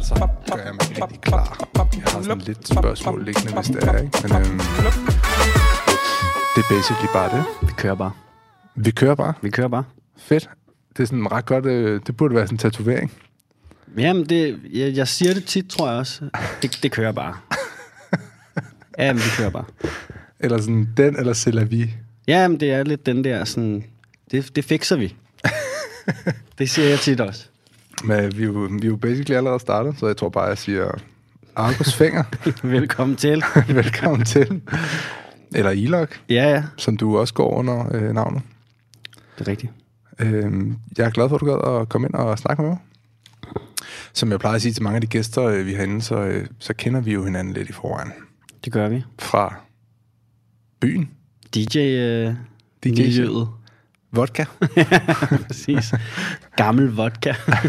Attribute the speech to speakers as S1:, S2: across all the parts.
S1: så gør jeg mig rigtig klar. Jeg har sådan lidt spørgsmål liggende, hvis det er, ikke? Men det er basically bare det.
S2: Vi kører bare.
S1: Vi kører bare? Fedt. Det er sådan ret godt, det burde være sådan en tatovering.
S2: Jamen, jeg siger det tit, tror jeg også. Det kører bare. Jamen, vi kører bare.
S1: Eller sådan den, eller c'est la vie.
S2: Jamen, det er lidt den der sådan, det fikser vi. Det siger jeg tit også.
S1: Men vi er jo basically allerede startet, så jeg tror bare, jeg siger Argus Fenger.
S2: Velkommen til.
S1: Velkommen til. Eller Ilok.
S2: Ja.
S1: Som du også går under navnet.
S2: Det er rigtigt.
S1: Jeg er glad for, at du gad at komme ind og snakke med mig. Som jeg plejer at sige til mange af de gæster, vi har inde, så kender vi jo hinanden lidt i forvejen.
S2: Det gør vi.
S1: Fra byen.
S2: DJ-miljøet.
S1: Vodka.
S2: Præcis. Gammel vodka.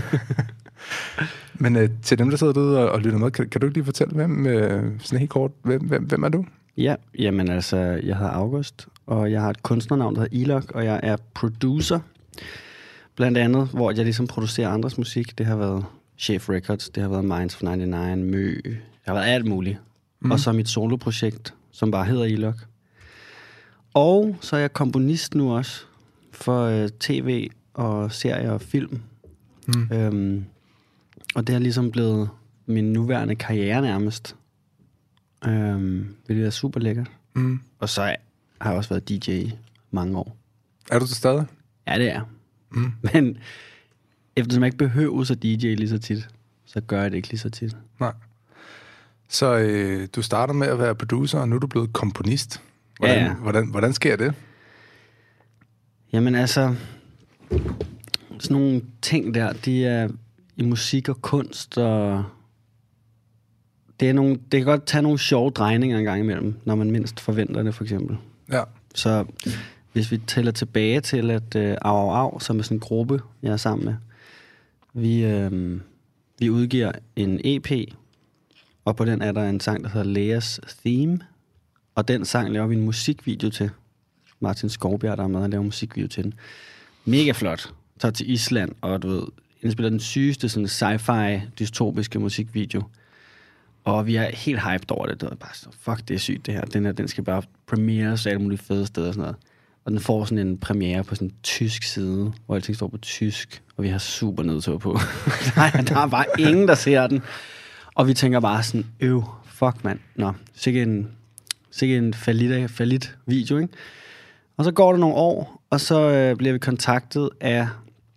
S1: Men til dem, der sidder derude og lytter med, kan du ikke lige fortælle, sådan helt kort, hvem er du?
S2: Ja, jamen altså, jeg hedder August, og jeg har et kunstnernavn, der hedder Ilok, og jeg er producer. Blandt andet, hvor jeg ligesom producerer andres musik. Det har været Chef Records, det har været Minds of 99, Mø, det har været alt muligt. Og så mit soloprojekt, som bare hedder Ilok. Og så er jeg komponist nu også, for tv og serier og film. Og det er ligesom blevet min nuværende karriere nærmest. Det er super lækkert. Og så har jeg også været DJ i mange år.
S1: Er du til stadig?
S2: Ja, det er. Men eftersom jeg ikke behøver at DJ lige så tit, så gør jeg det ikke lige så tit.
S1: Nej. Så du starter med at være producer, og nu er du blevet komponist. Hvordan sker det?
S2: Jamen altså, sådan nogle ting der, de er i musik og kunst, og det kan godt tage nogle sjove drejninger en gang imellem, når man mindst forventer det, for eksempel.
S1: Ja.
S2: Så hvis vi tæller tilbage til, at Au, som er sådan en gruppe, jeg er sammen med, vi udgiver en EP, og på den er der en sang, der hedder Lea's Theme, og den sang laver vi en musikvideo til. Martin Skovbjerg, der er med at lave musikvideo til den. Mega flot. Tager til Island, og du ved, indspiller den sygeste sådan sci-fi dystopiske musikvideo. Og vi er helt hyped over det. Det er bare så, fuck, det er sygt det her. Den skal bare premieres alle mulige fede steder og sådan noget. Og den får sådan en premiere på sådan en tysk side, hvor alting står på tysk, og vi har super nedtur på. der er bare ingen, der ser den. Og vi tænker bare sådan, fuck mand. Nå, sikke en fallit video, ikke? Og så går der nogle år, og så bliver vi kontaktet af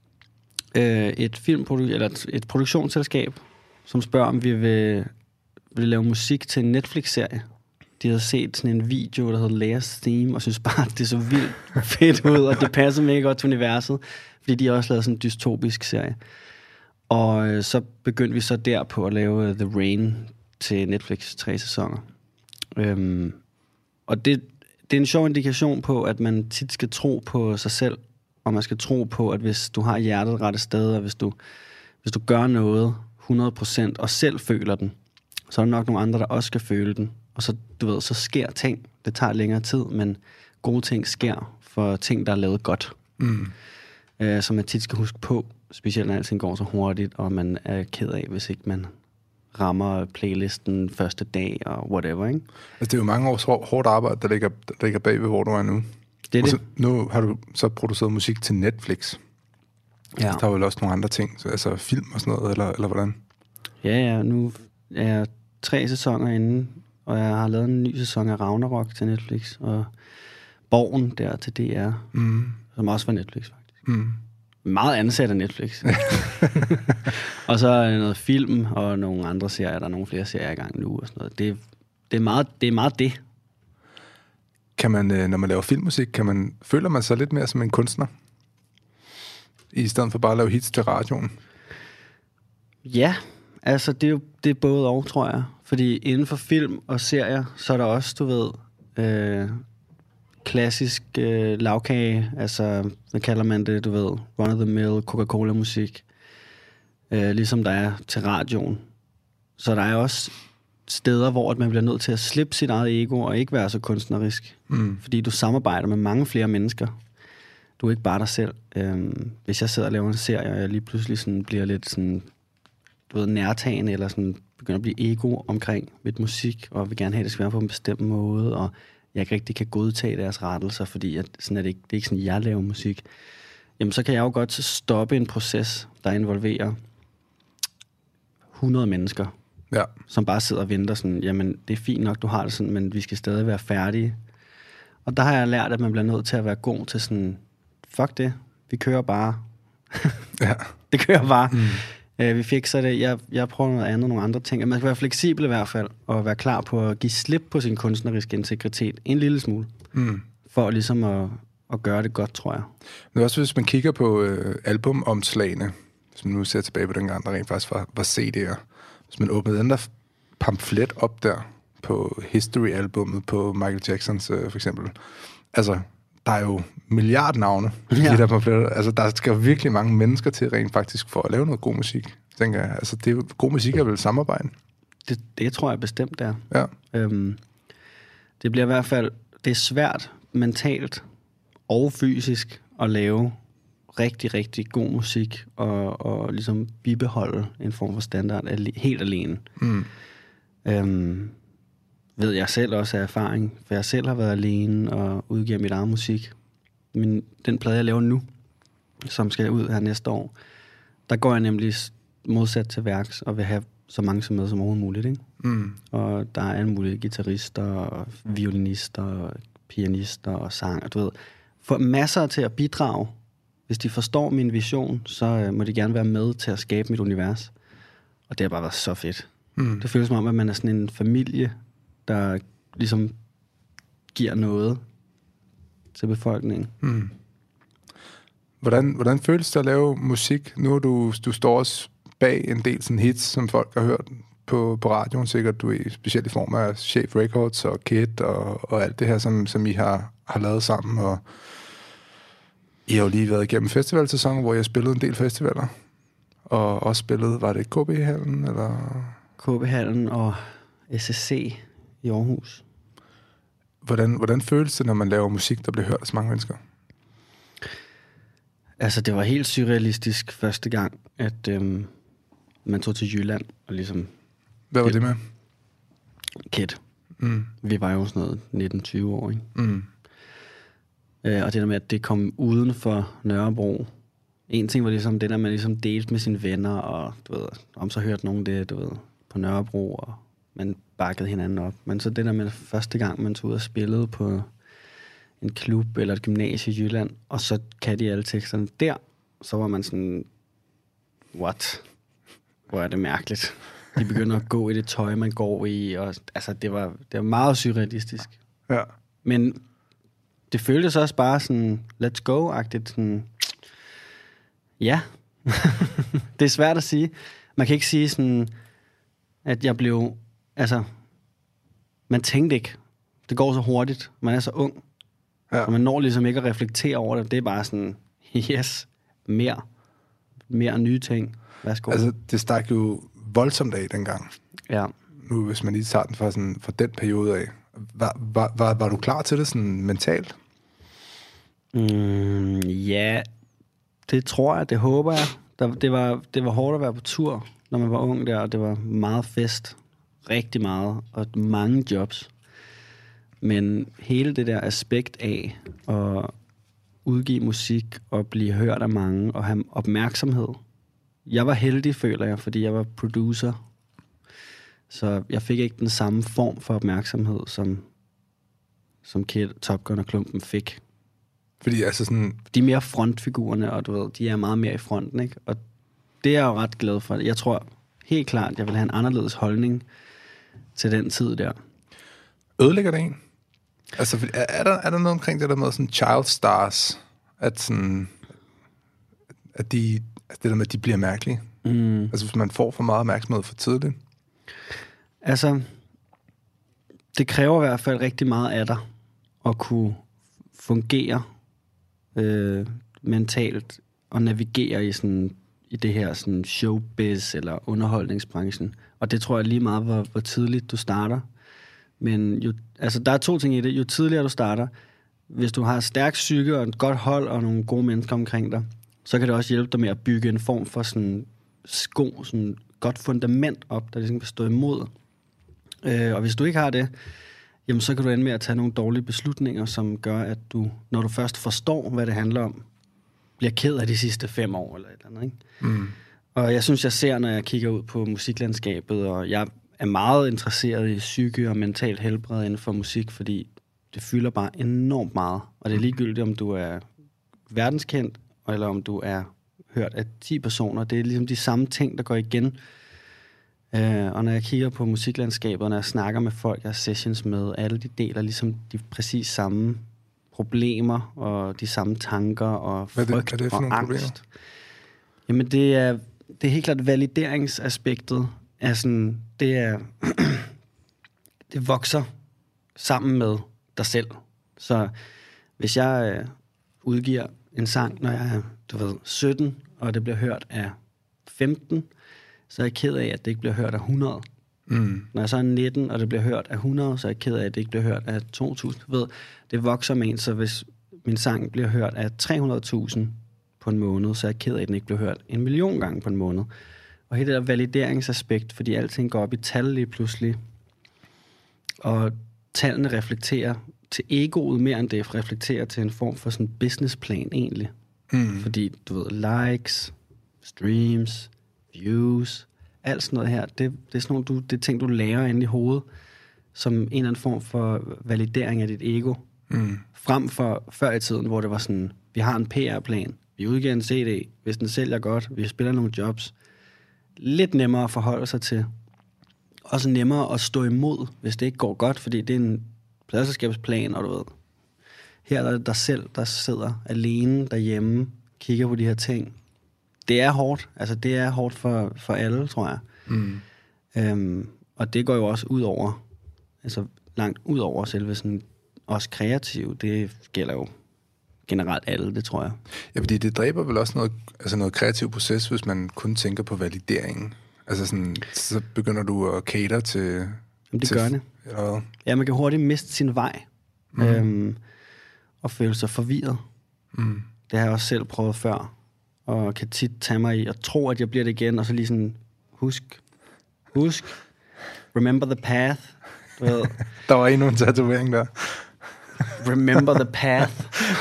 S2: et produktionsselskab, som spørger, om vi vil lave musik til en Netflix-serie. De havde set sådan en video, der hedder Lea's Theme, og synes bare, det er så vildt fedt ud, og det passer mega godt til universet, fordi de har også lavet sådan en dystopisk serie. Og så begyndte vi så der på at lave The Rain til Netflix 3 sæsoner. Og det er en sjov indikation på, at man tit skal tro på sig selv, og man skal tro på, at hvis du har hjertet rette sted, og hvis du gør noget 100% og selv føler den, så er der nok nogle andre, der også skal føle den. Og så, du ved, så sker ting. Det tager længere tid, men gode ting sker for ting, der er lavet godt. Som man tit skal huske på, specielt når alting går så hurtigt, og man er ked af, hvis ikke man rammer playlisten første dag og whatever, ikke?
S1: Altså, det er jo mange års hårdt arbejde, der ligger bagved, hvor du er nu.
S2: Det er det.
S1: Så, nu har du så produceret musik til Netflix. Ja. Der er vel også nogle andre ting, altså film og sådan noget, eller hvordan? Ja,
S2: nu er jeg 3 sæsoner inde, og jeg har lavet en ny sæson af Ragnarok til Netflix, og Borgen der til DR, som også var Netflix, faktisk. Meget ansat af Netflix. Og så noget film og nogle andre serier. Der er nogle flere serier i gang nu og sådan noget. Det er meget det.
S1: Kan man, når man laver filmmusik, føler man sig lidt mere som en kunstner? I stedet for bare at lave hits til radioen?
S2: Ja, altså det er både og, tror jeg. Fordi inden for film og serier, så er der også, du ved, klassisk lavkage, altså, hvad kalder man det, du ved, run-of-the-mill, Coca-Cola-musik, ligesom der er til radioen. Så der er også steder, hvor man bliver nødt til at slippe sit eget ego og ikke være så kunstnerisk. Fordi du samarbejder med mange flere mennesker. Du er ikke bare dig selv. Hvis jeg sidder og laver en serie, og jeg lige pludselig sådan bliver lidt sådan nærtagende, eller sådan begynder at blive ego omkring mit musik, og vil gerne have, at det skal være på en bestemt måde, og jeg ikke rigtig kan godtage deres rettelser, fordi at sådan er det er ikke sådan, jeg laver musik. Jamen, så kan jeg jo godt stoppe en proces, der involverer 100 mennesker, som bare sidder og venter sådan, jamen, det er fint nok, du har det sådan, men vi skal stadig være færdige. Og der har jeg lært, at man bliver nødt til at være god til sådan, fuck det, vi kører bare. Det kører bare. Vi fikser det. Jeg prøver noget andet, nogle andre ting. Man skal være fleksibel i hvert fald, og være klar på at give slip på sin kunstneriske integritet en lille smule, for ligesom at gøre det godt, tror jeg.
S1: Men også hvis man kigger på albumomslagene, som nu ser tilbage på den gang, der rent faktisk var CD'er. Hvis man åbnede den der pamflet op der på History-albummet på Michael Jacksons for eksempel. Altså, der er jo milliardnavne i de der pamfletter. Altså, der skal virkelig mange mennesker til rent faktisk for at lave noget god musik, tænker jeg. Altså, god musik er vel samarbejde?
S2: Det tror jeg bestemt, det
S1: er. Ja.
S2: Det bliver i hvert fald, det er svært mentalt og fysisk at lave rigtig, rigtig god musik og ligesom bibeholde en form for standard helt alene. Ved jeg selv også af erfaring, for jeg selv har været alene og udgiver mit eget musik. Den plade, jeg laver nu, som skal ud her næste år, der går jeg nemlig modsat til værks og vil have så mange som med som overhovedet muligt. Ikke? Og der er alle mulige guitarister, og violinister, og pianister og sang, og du ved, for masser til at bidrage. Hvis de forstår min vision, så må de gerne være med til at skabe mit univers. Og det har bare været så fedt. Det føles som om, at man er sådan en familie, der ligesom giver noget til befolkningen.
S1: Hvordan føles det at lave musik? Nu er du står også bag en del sådan hits, som folk har hørt på radioen, sikkert du er specielt i form af Chef Records og Kid og alt det her, som I har lavet sammen. Og I har jo lige været igennem festivalsæsonen, hvor jeg spillede en del festivaler. Og også spillede, var det KB-hallen? Eller?
S2: KB-hallen og SSC i Aarhus.
S1: Hvordan føles det, når man laver musik, der bliver hørt af så mange mennesker?
S2: Altså, det var helt surrealistisk første gang, at man tog til Jylland og ligesom...
S1: Hvad var det med?
S2: Kid. Vi var jo sådan noget 19-20 år, ikke? Og det der med, at det kom uden for Nørrebro. En ting var ligesom det der, man ligesom delte med sine venner, og du ved, om så hørte nogen det, du ved, på Nørrebro, og man bakkede hinanden op. Men så det der med første gang, man tog ud og spillede på en klub eller et gymnasie i Jylland, og så kan de alle teksterne der, så var man sådan, what? Hvor er det mærkeligt. De begynder at gå i det tøj, man går i, og altså, det var meget surrealistisk.
S1: Ja.
S2: Men det føltes også bare sådan, let's go-agtigt, sådan, ja. Det er svært at sige. Man kan ikke sige sådan, at jeg blev, altså, man tænkte ikke, det går så hurtigt, man er så ung, og man når ligesom ikke at reflektere over det, det er bare sådan, yes, mere nye ting, værsgo.
S1: Altså, det stak jo voldsomt af dengang.
S2: Ja.
S1: Nu, hvis man lige tager den fra den periode af, var du klar til det sådan mentalt?
S2: Ja, det tror jeg, det håber jeg. Det var hårdt at være på tur, når man var ung der, og det var meget fest. Rigtig meget, og mange jobs. Men hele det der aspekt af at udgive musik og blive hørt af mange og have opmærksomhed. Jeg var heldig, føler jeg, fordi jeg var producer. Så jeg fik ikke den samme form for opmærksomhed, som Kid, Top Gun og Klumpen fik.
S1: Fordi altså sådan...
S2: De er mere frontfigurerne, og du ved, de er meget mere i fronten, ikke? Og det er jeg jo ret glad for. Jeg tror helt klart, jeg vil have en anderledes holdning til den tid der.
S1: Ødelægger det en? Altså, er der noget omkring det der med sådan child stars, at sådan... At de... Altså det der med, at de bliver mærkelige? Altså, hvis man får for meget opmærksomhed for tidligt?
S2: Altså, det kræver i hvert fald rigtig meget af dig at kunne fungere mentalt og navigere i det her sådan showbiz eller underholdningsbranchen. Og det tror jeg lige meget, hvor tidligt du starter. Men altså, der er to ting i det. Jo tidligere du starter, hvis du har stærk psyke og et godt hold og nogle gode mennesker omkring dig, så kan det også hjælpe dig med at bygge en form for sådan sko, sådan godt fundament op, der ligesom kan stå imod. Og hvis du ikke har det, jamen så kan du ende med at tage nogle dårlige beslutninger, som gør, at du, når du først forstår, hvad det handler om, bliver ked af de sidste 5 år eller et eller andet, ikke?
S1: Mm.
S2: Og jeg synes, jeg ser, når jeg kigger ud på musiklandskabet, og jeg er meget interesseret i psyke og mentalt helbred inden for musik, fordi det fylder bare enormt meget. Og det er ligegyldigt, om du er verdenskendt, eller om du er hørt af 10 personer. Det er ligesom de samme ting, der går igen. Og når jeg kigger på musiklandskabet, og når jeg snakker med folk, jeg har sessions med, alle de deler ligesom de præcis samme problemer, og de samme tanker, og frygt
S1: hvad er det for
S2: og
S1: nogle
S2: angst.
S1: problemer?
S2: Jamen det er helt klart valideringsaspektet. Er sådan, det vokser sammen med dig selv. Så hvis jeg udgiver en sang, når jeg er 17, og det bliver hørt af 15, så er jeg ked af, at det ikke bliver hørt af 100.
S1: Mm.
S2: Når jeg så er 19, og det bliver hørt af 100, så er jeg ked af, at det ikke bliver hørt af 2.000. Det vokser med en, så hvis min sang bliver hørt af 300.000 på en måned, så er jeg ked af, at den ikke bliver hørt 1 million gange på en måned. Og hele det der valideringsaspekt, fordi alting går op i tal lige pludselig, og tallene reflekterer til egoet mere end det reflekterer til en form for sådan businessplan egentlig.
S1: Mm.
S2: Fordi, du ved, likes, streams, views, alt sådan noget her, det er sådan nogle, det er ting, du lærer inde i hovedet, som en eller anden form for validering af dit ego.
S1: Mm.
S2: Frem for før i tiden, hvor det var sådan, vi har en PR-plan, vi udgiver en CD, hvis den sælger godt, vi spiller nogle jobs. Lidt nemmere at forholde sig til. Også nemmere at stå imod, hvis det ikke går godt, fordi det er en pladselskabsplan, og du ved. Her er det dig selv, der sidder alene derhjemme, kigger på de her ting. Det er hårdt. Altså, det er hårdt for alle, tror jeg.
S1: Mm.
S2: Og det går jo også ud over, altså langt ud over selve sådan, også kreativ. Det gælder jo generelt alle, det tror jeg. Ja,
S1: fordi det dræber vel også noget kreativ proces, hvis man kun tænker på valideringen. Altså sådan, så begynder du at cater til...
S2: Jamen, det gør det.
S1: Eller...
S2: Ja, man kan hurtigt miste sin vej. Og føle sig forvirret.
S1: Mm.
S2: Det har jeg også selv prøvet før. Og kan tit tage mig i og tro, at jeg bliver det igen, og så lige sådan, husk, remember the path. Du ved.
S1: Der var endnu en tatovering der.
S2: Remember the path.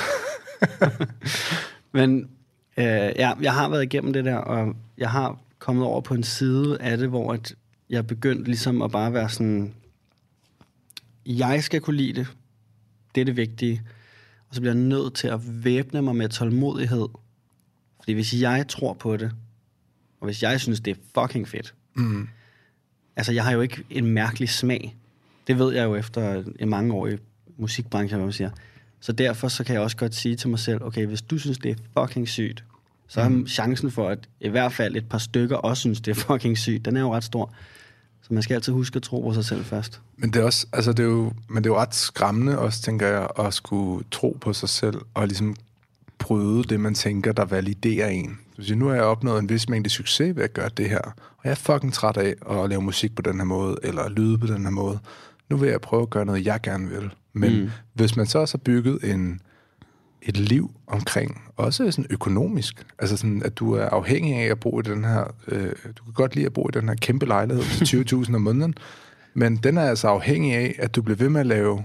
S2: Men ja, jeg har været igennem det der, og jeg har kommet over på en side af det, hvor at jeg begyndte ligesom at bare være sådan, jeg skal kunne lide det er det vigtige, og så bliver jeg nødt til at væbne mig med tålmodighed, fordi hvis jeg tror på det, og hvis jeg synes, det er fucking fedt, altså jeg har jo ikke en mærkelig smag, det ved jeg jo efter en mange år i musikbranchen, hvad man siger. Så derfor så kan jeg også godt sige til mig selv, okay, hvis du synes, det er fucking sygt, så er chancen for, at i hvert fald et par stykker også synes, det er fucking sygt, den er jo ret stor. Så man skal altid huske at tro på sig selv først. Men
S1: det er også, altså det er jo ret skræmmende også, tænker jeg, at skulle tro på sig selv, og ligesom bryde det, man tænker, der validerer en. Så nu har jeg opnået en vis mængde succes ved at gøre det her, og jeg er fucking træt af at lave musik på den her måde, eller lyde på den her måde. Nu vil jeg prøve at gøre noget, jeg gerne vil. Men hvis man så også har bygget et liv omkring, også sådan økonomisk, altså sådan, at du er afhængig af at bo i den her, du kan godt lide at bo i den her kæmpe lejlighed til 20.000 om måneden, men den er altså afhængig af, at du bliver ved med at lave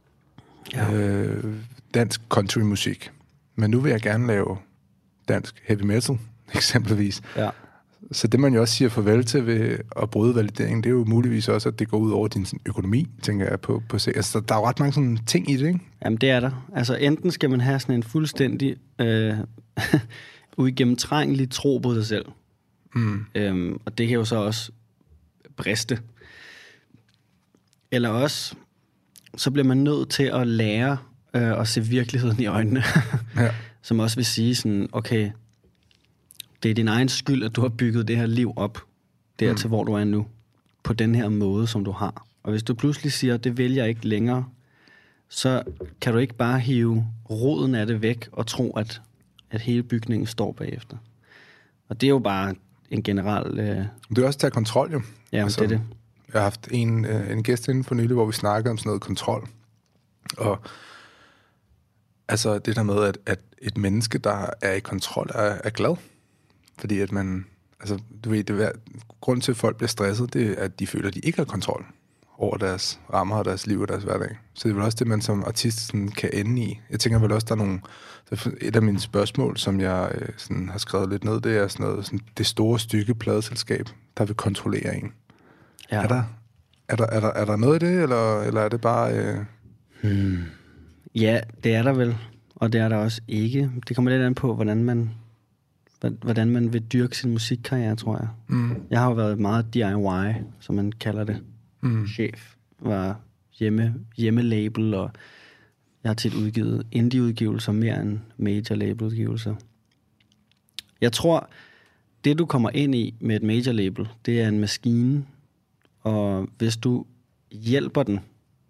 S1: dansk countrymusik. Men nu vil jeg gerne lave dansk heavy metal, eksempelvis. Ja. Så det, man jo også siger farvel til ved at bryde valideringen, det er jo muligvis også, at det går ud over din økonomi, tænker jeg på. Altså, der er jo ret mange sådan ting i det, ikke? Jamen, det er der. Altså, enten skal man have sådan en fuldstændig uigennemtrængelig tro på sig selv. Og det kan jo så også briste. Eller også, så bliver man nødt til at lære at se virkeligheden i øjnene. Ja. Som også vil sige sådan, okay, det er din egen skyld, at du har bygget det her liv op, dertil hvor du er nu, på den her måde, som du har. Og hvis du pludselig siger, det vil jeg ikke længere, så kan du ikke bare hive roden af det væk og tro, at hele bygningen står bagefter. Og det er jo bare en generel... Du er også tage kontrol, jo. Ja, altså, det er det. Jeg har haft en gæst inden for nylig, hvor vi snakkede om sådan noget kontrol. Og altså det der med, at et menneske, der er i kontrol, er glad. Fordi at man altså, du ved, grund til, at folk bliver stresset, det er, at de føler, at de ikke har kontrol over deres rammer og deres liv og deres hverdag. Så det er vel også det, man som artist sådan, kan ende i. Jeg tænker vel også, der er nogle... Et af mine spørgsmål, som jeg sådan, har skrevet lidt ned, det er sådan noget, sådan, det store stykke pladeselskab, der vil kontrollere en. Ja. Er der noget i det, eller er det bare...
S2: Ja, det er der vel, og det er der også ikke. Det kommer lidt an på, hvordan man vil dyrke sin musikkarriere, tror jeg. Jeg har jo været meget DIY, som man kalder det. Chef var hjemmelabel, og jeg har tit udgivet indie-udgivelser mere end major-label-udgivelser. Jeg tror, det du kommer ind i med et major-label, det er en maskine, og hvis du hjælper den,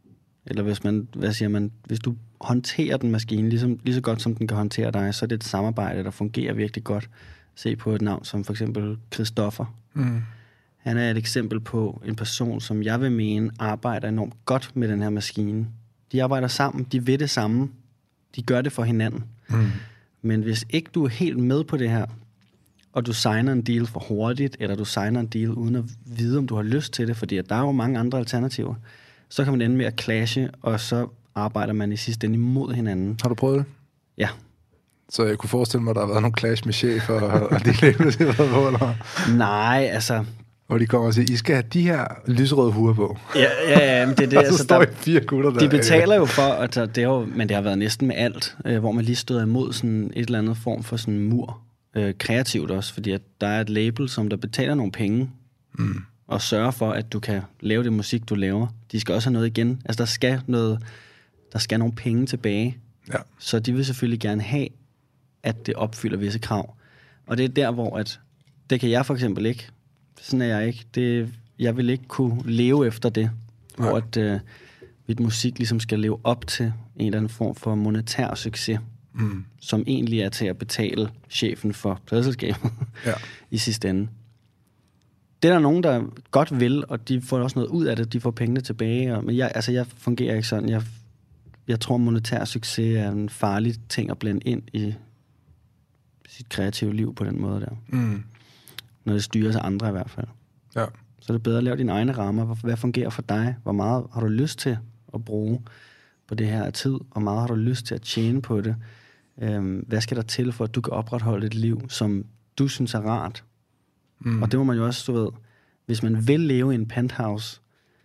S2: eller hvis du håndterer den maskine lige så godt, som den kan håndtere dig, så er det et samarbejde, der fungerer virkelig godt. Se på et navn som for eksempel Christoffer. Han er et eksempel på en person, som jeg vil mene arbejder enormt godt med den her maskine. De arbejder sammen, de ved det samme, de gør det for hinanden. Men hvis ikke du er helt med på det her, og du signer en deal for hurtigt, eller du signer en deal uden at vide, om du har lyst til det, fordi der er jo mange andre alternativer, så kan man ende med at clashe, og så arbejder man i sidste ende imod hinanden.
S1: Har du prøvet det?
S2: Ja.
S1: Så jeg kunne forestille mig, at der har været nogle clash med chef, og de labels, de har været på, eller?
S2: Nej, altså...
S1: Og de kommer og siger, I skal have de her lyserøde huer på.
S2: Ja, men det er det.
S1: Og så står 4 gutter der.
S2: De betaler jo for, altså, men det har været næsten med alt, hvor man lige støder imod sådan et eller andet form for sådan mur. Kreativt også, fordi at der er et label, som der betaler nogle penge, og sørger for, at du kan lave det musik, du laver. De skal også have noget igen. Altså, der skal nogle penge tilbage.
S1: Ja.
S2: Så de vil selvfølgelig gerne have, at det opfylder visse krav. Og det er der, hvor at, det kan jeg for eksempel ikke. Sådan er jeg ikke. Jeg vil ikke kunne leve efter det. Nej. Hvor at mit musik ligesom skal leve op til en eller anden form for monetær succes, som egentlig er til at betale chefen for pladeselskabet i sidste ende. Det er der nogen, der godt vil, og de får også noget ud af det. De får pengene tilbage. Men jeg fungerer ikke sådan. Jeg tror, monetær succes er en farlig ting at blande ind i sit kreative liv på den måde der. Når det styres af andre i hvert fald.
S1: Ja.
S2: Så er det bedre at lave dine egne rammer. Hvad fungerer for dig? Hvor meget har du lyst til at bruge på det her tid? Hvor meget har du lyst til at tjene på det? Hvad skal der til for, at du kan opretholde et liv, som du synes er rart? Og det må man jo også, du ved, hvis man vil leve i en penthouse,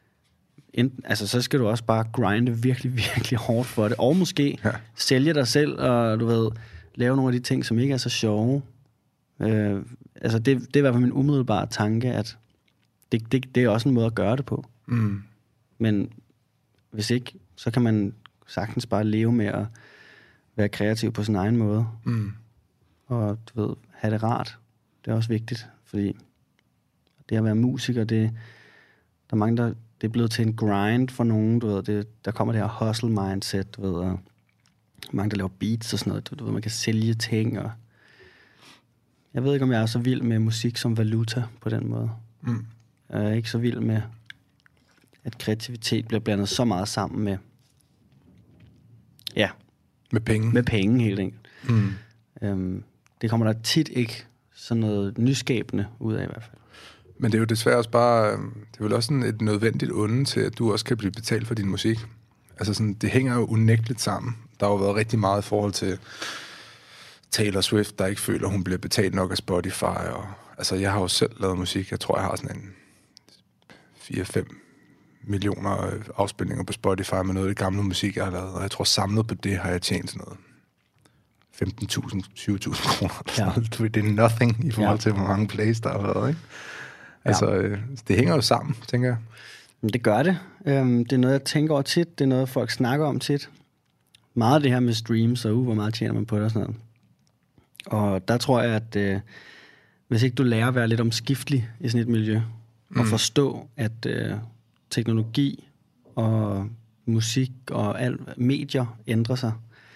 S2: så skal du også bare grinde virkelig, virkelig hårdt for det. Og måske sælge dig selv, og du ved, lave nogle af de ting, som ikke er så sjove. Det er i hvert fald min umiddelbare tanke, at det er også en måde at gøre det på. Men hvis ikke, så kan man sagtens bare leve med at være kreativ på sin egen måde. Og du ved, have det rart. Det er også vigtigt, fordi det at være musiker, der er mange, det er blevet til en grind for nogen, du ved, der kommer det her hustle mindset, du ved, og mange, der laver beats og sådan noget, du ved, man kan sælge ting, og jeg ved ikke, om jeg er så vild med musik som valuta på den måde. Jeg er ikke så vild med, at kreativitet bliver blandet så meget sammen med,
S1: med penge.
S2: Med penge, helt enkelt. Det kommer der tit ikke sådan noget nyskabende ud af i hvert fald.
S1: Men det er jo desværre også bare, det er vel også sådan et nødvendigt onde til, at du også kan blive betalt for din musik. Altså sådan, det hænger jo unægteligt sammen. Der har jo været rigtig meget i forhold til Taylor Swift, der ikke føler, hun bliver betalt nok af Spotify. Og, altså, jeg har jo selv lavet musik. Jeg tror, jeg har sådan en 4-5 millioner afspilninger på Spotify med noget af det gamle musik, jeg har lavet. Og jeg tror, samlet på det har jeg tjent sådan noget 15.000, 20.000 kroner. Ja. Det er nothing i forhold til, hvor mange plays der har været, ikke? Altså, det hænger jo sammen, tænker jeg.
S2: Det gør det. Det er noget, jeg tænker over tit. Det er noget, folk snakker om tit. Meget af det her med streams, og hvor meget tjener man på det og sådan noget. Og der tror jeg, at hvis ikke du lærer at være lidt omskiftelig i sådan et miljø, og forstå, at teknologi og musik og medier ændrer sig.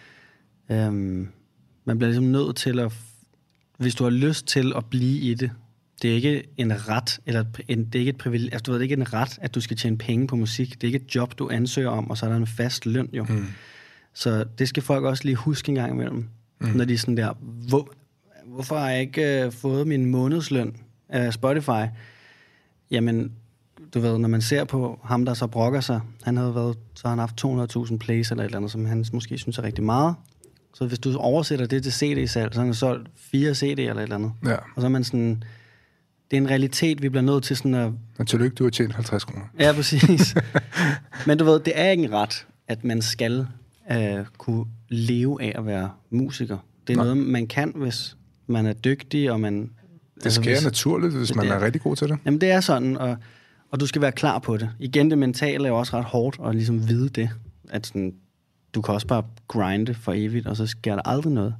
S2: Man bliver ligesom nødt til at, hvis du har lyst til at blive i det, det er ikke en ret, eller det er ikke et privilegie, altså du ved, det er ikke en ret, at du skal tjene penge på musik. Det er ikke et job, du ansøger om, og så er der en fast løn jo. Så det skal folk også lige huske en gang imellem, når de er sådan der, hvorfor har jeg ikke fået min månedsløn? Spotify, jamen, du ved, når man ser på ham, der så brokker sig, så har han haft 200.000 plays eller et eller andet, som han måske synes er rigtig meget. Så hvis du oversætter det til CD-salg, så har han solgt 4 CD'er eller et eller andet.
S1: Ja.
S2: Og så er man sådan, det er en realitet, vi bliver nødt til sådan at...
S1: Men tillykke, du har tjent 50 kroner.
S2: Ja, præcis. Men du ved, det er ikke en ret, at man skal kunne leve af at være musiker. Det er noget, man kan, hvis man er dygtig, og man...
S1: Det sker naturligt, hvis man er rigtig god til det.
S2: Jamen, det er sådan, og du skal være klar på det. Igen, det mentale er jo også ret hårdt at ligesom vide det, at sådan, du kan også bare grinde for evigt, og så sker der aldrig noget.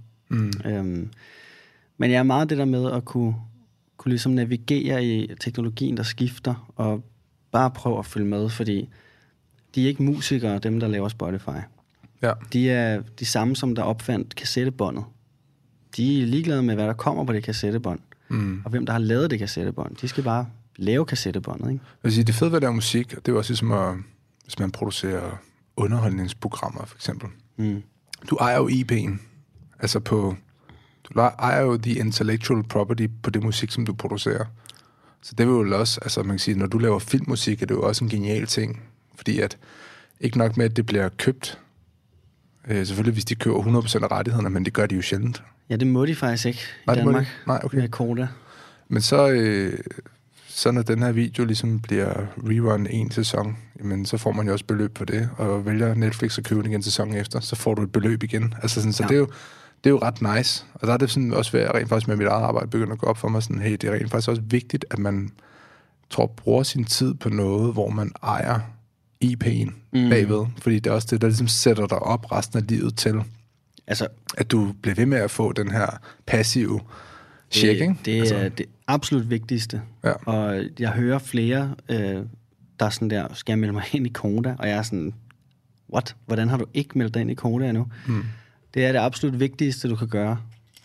S2: Men jeg er meget det der med at kunne ligesom navigere i teknologien, der skifter, og bare prøve at følge med, fordi de er ikke musikere, dem der laver Spotify.
S1: Ja.
S2: De er de samme, som der opfandt kassettebåndet. De er ligeglade med, hvad der kommer på det kassettebånd, og hvem der har lavet det kassettebånd. De skal bare lave kassettebåndet, ikke?
S1: Jeg vil sige, det er fedt ved at lave musik, det er jo også ligesom, hvis man producerer underholdningsprogrammer, for eksempel. Du ejer jo IP'en. Altså du ejer jo the intellectual property på det musik, som du producerer. Så det vil jo også, altså man kan sige, når du laver filmmusik, er det jo også en genial ting. Fordi at, ikke nok med, at det bliver købt, selvfølgelig hvis de køber 100% af rettighederne, men det gør de jo sjældent.
S2: Ja, det må de faktisk ikke i Danmark.
S1: Nej, okay.
S2: Med Koda.
S1: Men så når den her video ligesom bliver rerun en sæson, jamen, så får man jo også beløb på det, og vælger Netflix at købe den igen sæsonen efter, så får du et beløb igen. Altså sådan, så det er jo ret nice. Og der er det sådan også ved at rent faktisk med mit eget arbejde begynder at gå op for mig sådan, hey, det er rent faktisk også vigtigt, at man bruger sin tid på noget, hvor man ejer IP'en bagved. Fordi det er også det, der ligesom sætter dig op resten af livet til, altså, at du bliver ved med at få den her passive check, ikke?
S2: Det er det absolut vigtigste. Ja. Og jeg hører flere, der er sådan der, skal jeg melde mig ind i Koda? Og jeg er sådan, what? Hvordan har du ikke meldt dig ind i Koda endnu? Det er det absolut vigtigste, du kan gøre.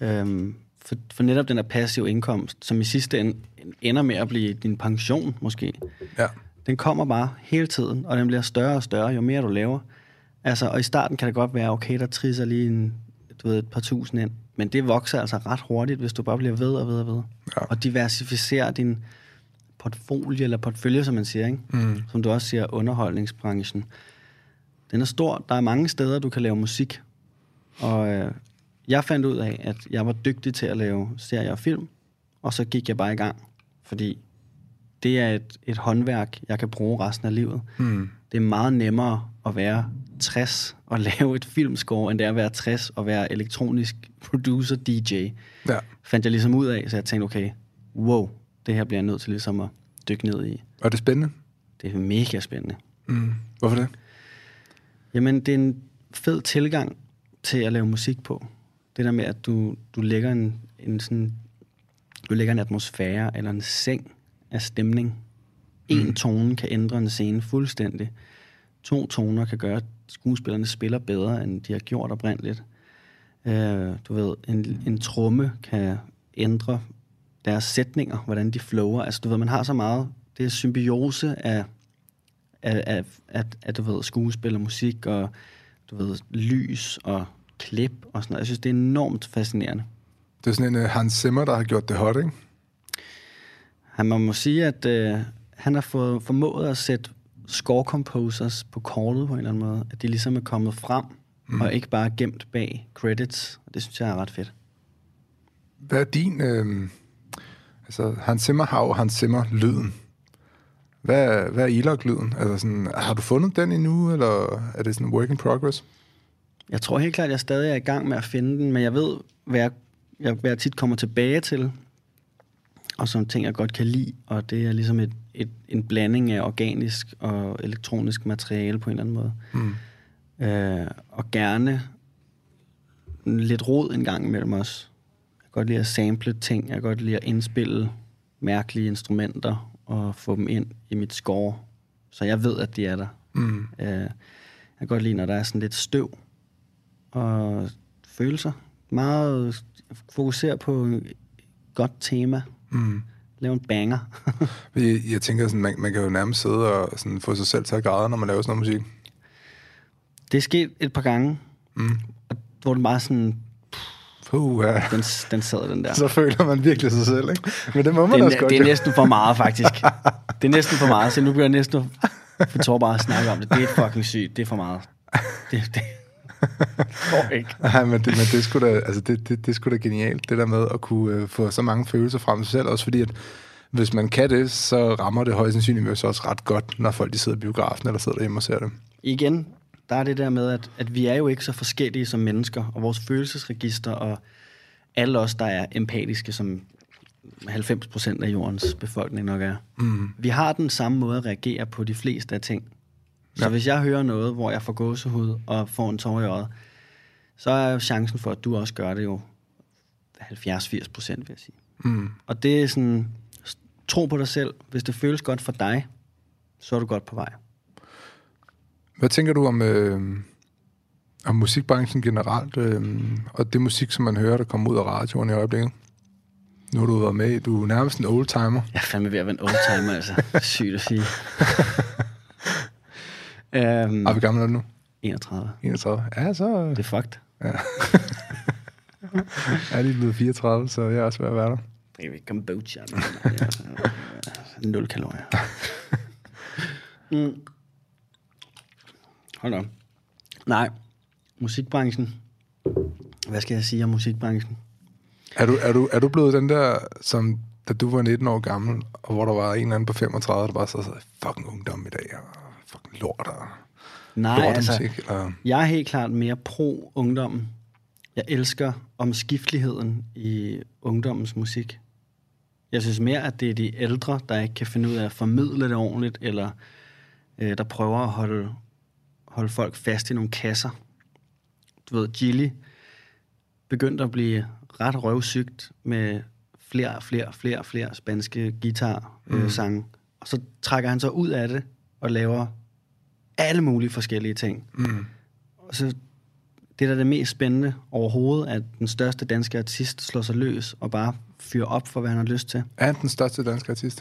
S2: For netop den der passive indkomst, som i sidste ende ender med at blive din pension, måske. Ja. Den kommer bare hele tiden, og den bliver større og større, jo mere du laver. Altså, og i starten kan det godt være, okay, der trisser lige et par tusind ind. Men det vokser altså ret hurtigt, hvis du bare bliver ved og ved og ved. Ja. Og diversificerer din portfølje, som man siger, ikke? Som du også siger, underholdningsbranchen. Den er stor. Der er mange steder, du kan lave musik. Og jeg fandt ud af, at jeg var dygtig til at lave serier og film. Og så gik jeg bare i gang. Fordi det er et håndværk, jeg kan bruge resten af livet. Det er meget nemmere at være 60 og lave et filmscore, end det er at være 60 og være elektronisk producer, DJ. Ja. Fandt jeg ligesom ud af, så jeg tænkte, okay, wow, det her bliver jeg nødt til ligesom at dykke ned i.
S1: Og det er spændende?
S2: Det er mega spændende.
S1: Hvorfor det?
S2: Jamen, det er en fed tilgang til at lave musik på. Det der med, at du lægger du lægger en atmosfære eller en seng af stemning. En tone kan ændre en scene fuldstændig. 2 toner kan gøre, at skuespillerne spiller bedre, end de har gjort oprindeligt. Du ved, en tromme kan ændre deres sætninger, hvordan de flower. Altså, du ved, man har så meget. Det er symbiose af du ved, skuespil og musik, og du ved, lys og klip og sådan noget. Jeg synes, det er enormt fascinerende.
S1: Det er sådan en Hans Zimmer, der har gjort det hot, ikke?
S2: Man må sige, at han har formået at sætte score composers på kortet på en eller anden måde. At de ligesom er kommet frem, og ikke bare gemt bag credits. Og det synes jeg er ret fedt.
S1: Hvad er din... altså, Hans Zimmer har jo Hans Zimmer-lyden. Hvad er Ilok-lyden? Altså sådan, har du fundet den endnu, eller er det sådan work in progress?
S2: Jeg tror helt klart, at jeg stadig er i gang med at finde den, men jeg ved, hvad jeg tit kommer tilbage til, og som ting, jeg godt kan lide, og det er ligesom en blanding af organisk og elektronisk materiale på en eller anden måde. Og gerne lidt rod en gang imellem os. Jeg kan godt lide at sample ting, jeg kan godt lide at indspille mærkelige instrumenter og få dem ind i mit score, så jeg ved, at de er der. Jeg kan godt lide, når der er sådan lidt støv og følelser. Meget fokusere på et godt tema. Lave en banger.
S1: Jeg tænker, sådan, man kan jo nærmest sidde og sådan, få sig selv til at græde, når man laver sådan noget musik.
S2: Det er sket et par gange, hvor det bare sådan... Den sad den der.
S1: Så føler man virkelig sig selv, ikke? Men det må man også godt.
S2: Det er næsten for meget, faktisk. Det er næsten for meget, så nu bliver jeg næsten for tår bare at snakke om det. Det er fucking sygt. Det er for meget. Det går ikke.
S1: Nej, men det er sgu da, altså det er sgu da genialt, det der med at kunne få så mange følelser frem sig selv, også fordi at hvis man kan det, så rammer det højst sandsynligvis også ret godt, når folk de sidder i biografen eller sidder derhjemme og ser det.
S2: Igen, der er det der med, at vi er jo ikke så forskellige som mennesker, og vores følelsesregister, og alle os, der er empatiske, som 90% af jordens befolkning nok er. Vi har den samme måde at reagere på de fleste af ting. Så hvis jeg hører noget, hvor jeg får gåsehud og får en tår i øjet, så er jo chancen for, at du også gør det jo 70-80%, vil jeg sige. Og det er sådan, tro på dig selv. Hvis det føles godt for dig, så er du godt på vej.
S1: Hvad tænker du om musikbranchen generelt, og det musik, som man hører, der kommer ud af radioen i øjeblikket? Nu har du været med, du er nærmest en oldtimer.
S2: Jeg er fandme ved at være en oldtimer, altså. Sygt at sige.
S1: Er vi gamle nu?
S2: 31.
S1: 31? Ja, så...
S2: Det er fucked.
S1: Ja. Jeg er lige blevet 34, så jeg er også ved at være der.
S2: Det er ikke kombucha. 0 kalorier. Hold da. Nej, musikbranchen. Hvad skal jeg sige om musikbranchen?
S1: Er du blevet den der, som da du var 19 år gammel, og hvor der var en eller anden på 35, der bare så fucking ungdom i dag, og fucking lort og
S2: musik, eller? Jeg er helt klart mere pro-ungdommen. Jeg elsker omskifteligheden i ungdommens musik. Jeg synes mere, at det er de ældre, der ikke kan finde ud af at formidle det ordentligt, eller der prøver at holde folk fast i nogle kasser. Du ved, Gilly begyndte at blive ret røvsygt med flere spanske guitar-sange. Og så trækker han så ud af det og laver alle mulige forskellige ting. Og så det er da det mest spændende overhovedet, at den største danske artist slår sig løs og bare fyrer op for, hvad han har lyst til.
S1: Er han den største danske artist?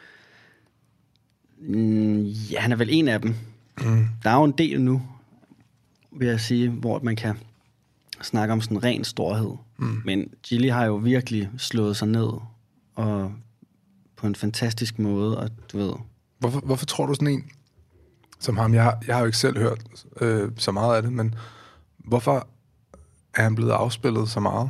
S2: Ja, han er vel en af dem. Der er jo en del nu, vil jeg sige, hvor man kan snakke om sådan ren storhed. Men Gilly har jo virkelig slået sig ned og på en fantastisk måde, og du ved...
S1: Hvorfor tror du sådan en som ham? Jeg har jo ikke selv hørt så meget af det, men hvorfor er han blevet afspillet så meget?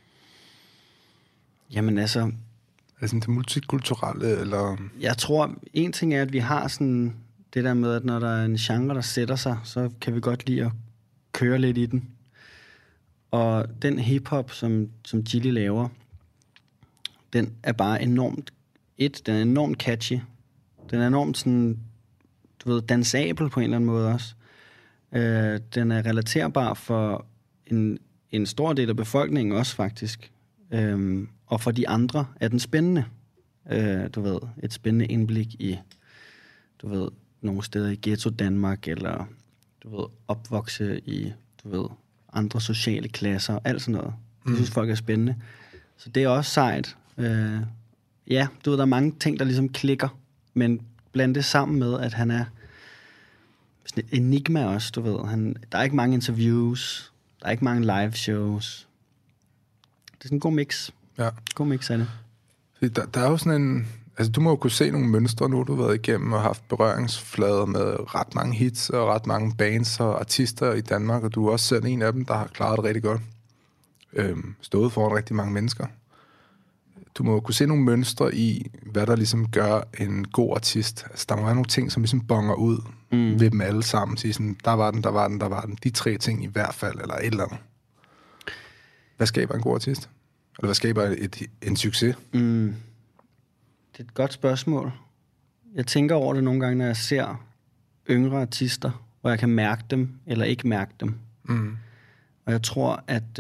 S2: Jamen altså...
S1: Er det sådan det multikulturelle, eller...
S2: Jeg tror, en ting er, at vi har sådan det der med, at når der er en genre, der sætter sig, så kan vi godt lide at køre lidt i den. Og den hiphop, som Gilly laver, den er bare enormt... Den er enormt catchy. Den er enormt sådan, du ved, dansabel på en eller anden måde også. Den er relaterbar for en stor del af befolkningen også, faktisk. Og for de andre er den spændende. Du ved, et spændende indblik i, du ved, nogle steder i ghetto Danmark, eller du ved, opvokse i, du ved, andre sociale klasser, alt sådan noget. Det synes folk er spændende. Så det er også sejt. Ja, du ved, der er mange ting, der ligesom klikker, men blandt det sammen med, at han er sådan et enigma også, du ved. Der er ikke mange interviews, der er ikke mange live shows. Det er sådan en god mix.
S1: Ja.
S2: God mix af det.
S1: Der er jo sådan en... Altså, du må jo kunne se nogle mønstre nu, du har været igennem og haft berøringsflader med ret mange hits og ret mange bands og artister i Danmark, og du er også selv en af dem, der har klaret det rigtig godt. Stået foran rigtig mange mennesker. Du må jo kunne se nogle mønstre i, hvad der ligesom gør en god artist. Altså, der må være nogle ting, som ligesom bonger ud ved dem alle sammen. Sige sådan, der var den. De 3 ting i hvert fald, eller et eller andet. Hvad skaber en god artist? Eller hvad skaber en succes?
S2: Det er et godt spørgsmål. Jeg tænker over det nogle gange, når jeg ser yngre artister, hvor jeg kan mærke dem, eller ikke mærke dem. Og jeg tror, at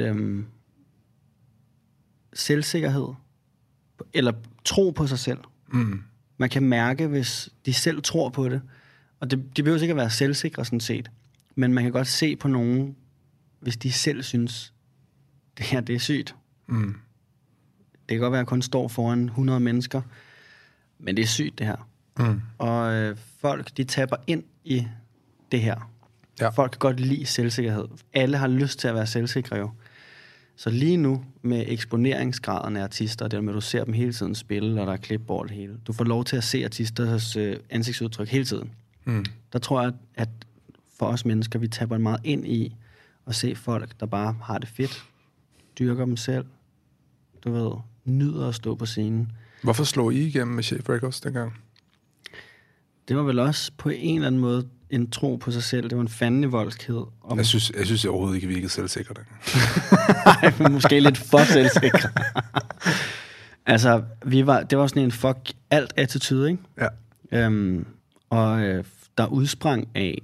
S2: selvsikkerhed, eller tro på sig selv. Man kan mærke, hvis de selv tror på det. Og de behøver ikke at være selvsikre, sådan set. Men man kan godt se på nogen, hvis de selv synes, det her, det er sygt. Det kan godt være, at jeg kun står foran 100 mennesker, men det er sygt, det her. Og folk, de tapper ind i det her. Ja. Folk kan godt lide selvsikkerhed. Alle har lyst til at være selvsikre, jo. Så lige nu med eksponeringsgraden af artister, det er med, at du ser dem hele tiden spille, og der er klipboard det hele. Du får lov til at se artisters ansigtsudtryk hele tiden. Der tror jeg, at for os mennesker, vi taber meget ind i at se folk, der bare har det fedt, dyrker dem selv, du ved, nyder at stå på scenen.
S1: Hvorfor slog I igennem med Chef Records dengang?
S2: Det var vel også på en eller anden måde en tro på sig selv. Det var en fandelig voldskhed.
S1: Jeg synes overhovedet ikke, vi virkede selvsikre.
S2: Nej, måske lidt for selvsikre. Altså, det var sådan en fuck alt attitude, ikke?
S1: Ja.
S2: Der udsprang af,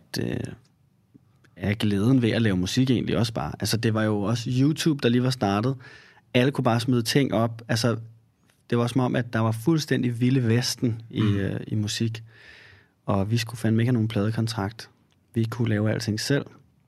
S2: at glæden ved at lave musik egentlig også bare. Altså, det var jo også YouTube, der lige var startet. Alle kunne bare smide ting op. Altså, det var som om, at der var fuldstændig vilde vesten i musik. Og vi skulle fandme ikke have nogen pladekontrakt. Vi kunne lave alting selv.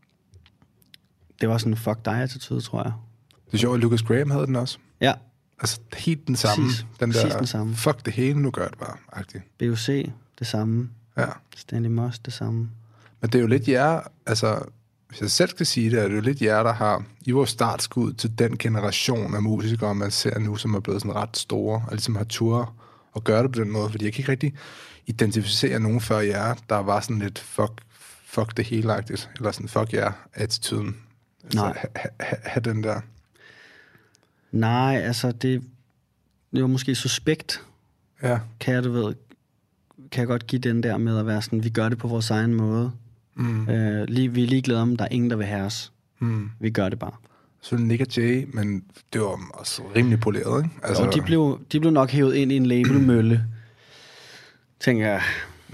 S2: Det var sådan en fuck dig-attitude, tror jeg.
S1: Det er sjovt, at Lucas Graham havde den også.
S2: Ja.
S1: Altså helt den samme.
S2: Præcis den samme.
S1: Fuck det hele, nu gør det bare. Agtigt.
S2: BOC, det samme.
S1: Ja.
S2: Stanley Moss, det samme.
S1: Men det er jo lidt jer, altså, hvis jeg selv skal sige det, er det jo lidt jer, der har i vores startskud til den generation af musikere, man ser nu, som er blevet sådan ret store, og ligesom har tur og gøre det på den måde, fordi jeg kan ikke rigtig identificere nogen før jer, der var sådan lidt fuck det hele-agtigt, eller sådan fuck jer-attituden.
S2: Nej.
S1: Altså, have den der.
S2: Nej, altså det var måske suspekt.
S1: Ja.
S2: Kan jeg godt give den der med at være sådan, vi gør det på vores egen måde. Vi er ligeglade om, der er ingen, der vil have os. Vi gør det bare.
S1: Så Nick og Jay, men det var også rimelig poleret, ikke? Altså,
S2: jo, de blev nok hævet ind i en labelmølle, tænker jeg.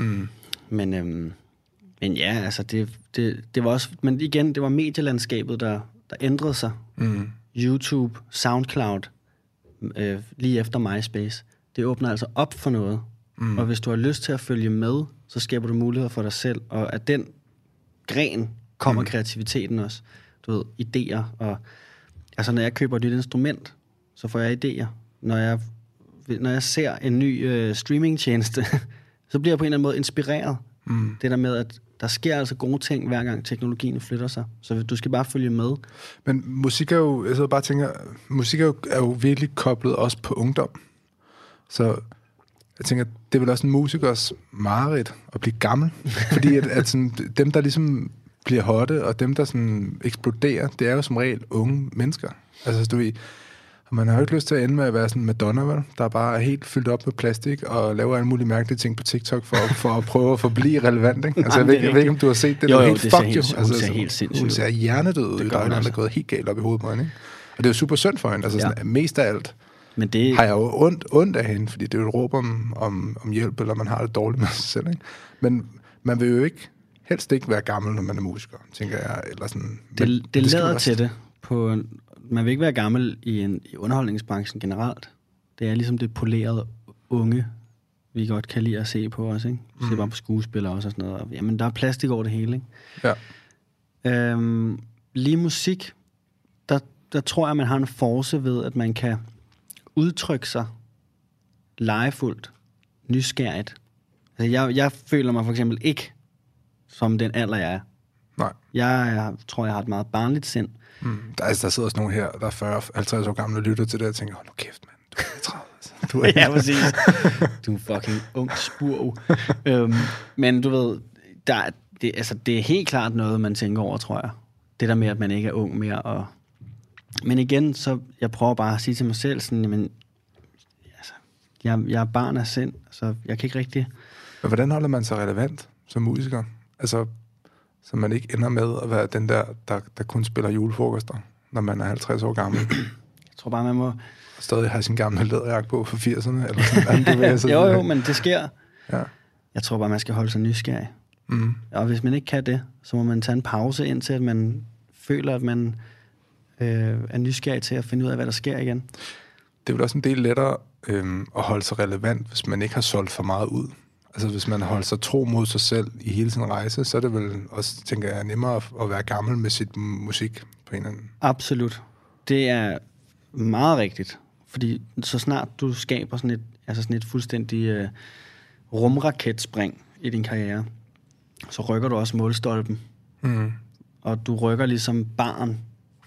S2: Men ja, altså det var også, men igen, det var medielandskabet, der ændrede sig. YouTube, SoundCloud, lige efter MySpace. Det åbner altså op for noget. Og hvis du har lyst til at følge med, så skaber du muligheder for dig selv. Og af den gren kommer kreativiteten også. Du ved, idéer. Og, altså, når jeg køber et nyt instrument, så får jeg idéer. Når jeg ser en ny streamingtjeneste, så bliver jeg på en eller anden måde inspireret. Det der med, at der sker altså gode ting, hver gang teknologien flytter sig. Så du skal bare følge med.
S1: Men musik er jo, jeg sidder bare og tænker, musik er jo virkelig koblet også på ungdom. Så jeg tænker, det er vel også en musikers mareridt at blive gammel. Fordi at sådan, dem, der ligesom bliver hotte, og dem, der sådan eksploderer, det er jo som regel unge mennesker. Altså, du ved, man har jo ikke lyst til at ende med at være sådan Madonna, vel? Der bare er helt fyldt op med plastik og laver alle mulige mærkelige ting på TikTok for at prøve at forblive relevant, ikke? Altså, jeg ved ikke, om du har set det.
S2: Jo,
S1: helt
S2: det
S1: fuck
S2: ser
S1: altså,
S2: helt sindssygt.
S1: Hun ser hjernedød ud. Der er noget, der er gået helt galt op i hovedet på hende, ikke? Og det er jo super synd for hende. Altså, sådan, mest af alt
S2: men det
S1: har jeg jo ondt af hende, fordi det er jo et råb om hjælp, eller man har det dårligt med sig selv, ikke? Men man vil jo helst ikke være gammel, når man er musiker, tænker jeg. Eller sådan.
S2: Det lader til det. Man vil ikke være gammel i underholdningsbranchen generelt. Det er ligesom det polerede unge, vi godt kan lide at se på os, ikke? Vi ser bare på skuespillere også og sådan noget. Jamen, der er plastik over det hele, ikke?
S1: Ja.
S2: Lige musik, der tror jeg, man har en force ved, at man kan udtrykke sig legefuldt, nysgerrigt. Altså, jeg føler mig for eksempel ikke som den alder, jeg er.
S1: Nej.
S2: Jeg tror, jeg har et meget barnligt sind.
S1: Der sidder også nogen her, der er 40-50 år gamle og lytter til det og tænker, hold nu kæft, mand, du er 30. Du er
S2: ja, præcis. Du er en fucking ung spurv. Men du ved, det er helt klart noget, man tænker over, tror jeg. Det der med, at man ikke er ung mere. Men igen, så jeg prøver bare at sige til mig selv, sådan, jamen, altså, jeg er barn af sind, så jeg kan ikke rigtig.
S1: Men hvordan holder man sig relevant som musiker? Altså, så man ikke ender med at være den der kun spiller julefrokoster, når man er 50 år gammel.
S2: Jeg tror bare, man må
S1: stadig have sin gamle læderjakke på for 80'erne, eller sådan.
S2: Jo, men det sker. Ja. Jeg tror bare, man skal holde sig nysgerrig. Og hvis man ikke kan det, så må man tage en pause, indtil at man føler, at man er nysgerrig til at finde ud af, hvad der sker igen.
S1: Det er vel også en del lettere at holde sig relevant, hvis man ikke har solgt for meget ud. Altså hvis man holder sig tro mod sig selv i hele sin rejse, så er det vel også, tænker jeg, nemmere at være gammel med sit musik på en eller anden.
S2: Absolut. Det er meget rigtigt. Fordi så snart du skaber sådan et fuldstændig rumraketspring i din karriere, så rykker du også målstolpen. Og du rykker ligesom barn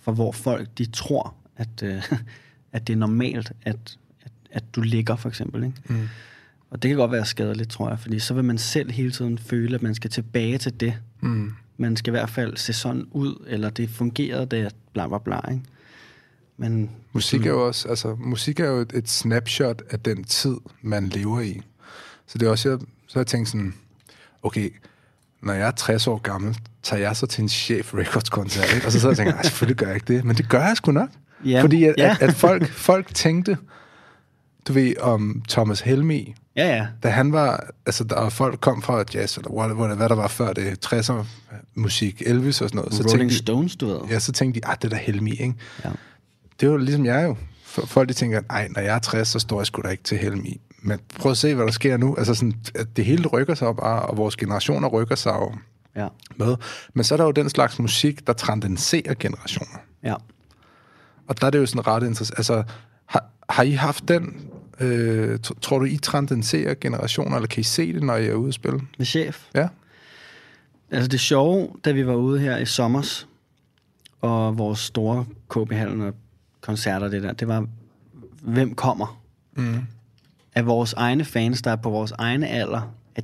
S2: for hvor folk, de tror, at det er normalt, at du ligger, for eksempel, ikke?
S1: Mm.
S2: Og det kan godt være skadeligt, tror jeg, fordi så vil man selv hele tiden føle, at man skal tilbage til det.
S1: Mm.
S2: Man skal i hvert fald se sådan ud, eller det fungerede, det bla bla bla, ikke? Men
S1: musik er jo også, altså musik er jo et snapshot af den tid, man lever i. Så det er også, så har jeg tænkt sådan, okay, når jeg er 60 år gammel, tager jeg så til en Chef Records-koncert, ikke? Og så jeg tænker jeg, selvfølgelig gør jeg ikke det, men det gør jeg sgu nok.
S2: Ja,
S1: fordi at folk tænkte, du ved, om Thomas Helmig,
S2: ja.
S1: da han var, altså der folk kom fra jazz, eller hvad der var før det, 60'er musik, Elvis og sådan noget. Så
S2: Rolling Stones, du ved.
S1: Ja, så tænkte de, det der Helmig, ikke?
S2: Ja.
S1: Det er jo ligesom jeg jo. Folk de tænker, når jeg er 60, så står jeg sgu da ikke til Helmig. Men prøv at se, hvad der sker nu. Altså sådan, at det hele rykker sig op, og vores generationer rykker sig jo med. Men så er der jo den slags musik, der transcenderer generationer.
S2: Ja.
S1: Og der er det jo sådan ret interessant. Altså, har I haft den... tror du, I transcenderer generationer, eller kan I se det, når I er ude at spille?
S2: Med Chef?
S1: Ja.
S2: Altså det sjove, da vi var ude her i sommers, og vores store KB-hallen og koncerter, det var, hvem kommer?
S1: Mm.
S2: Af vores egne fans, der er på vores egne alder, er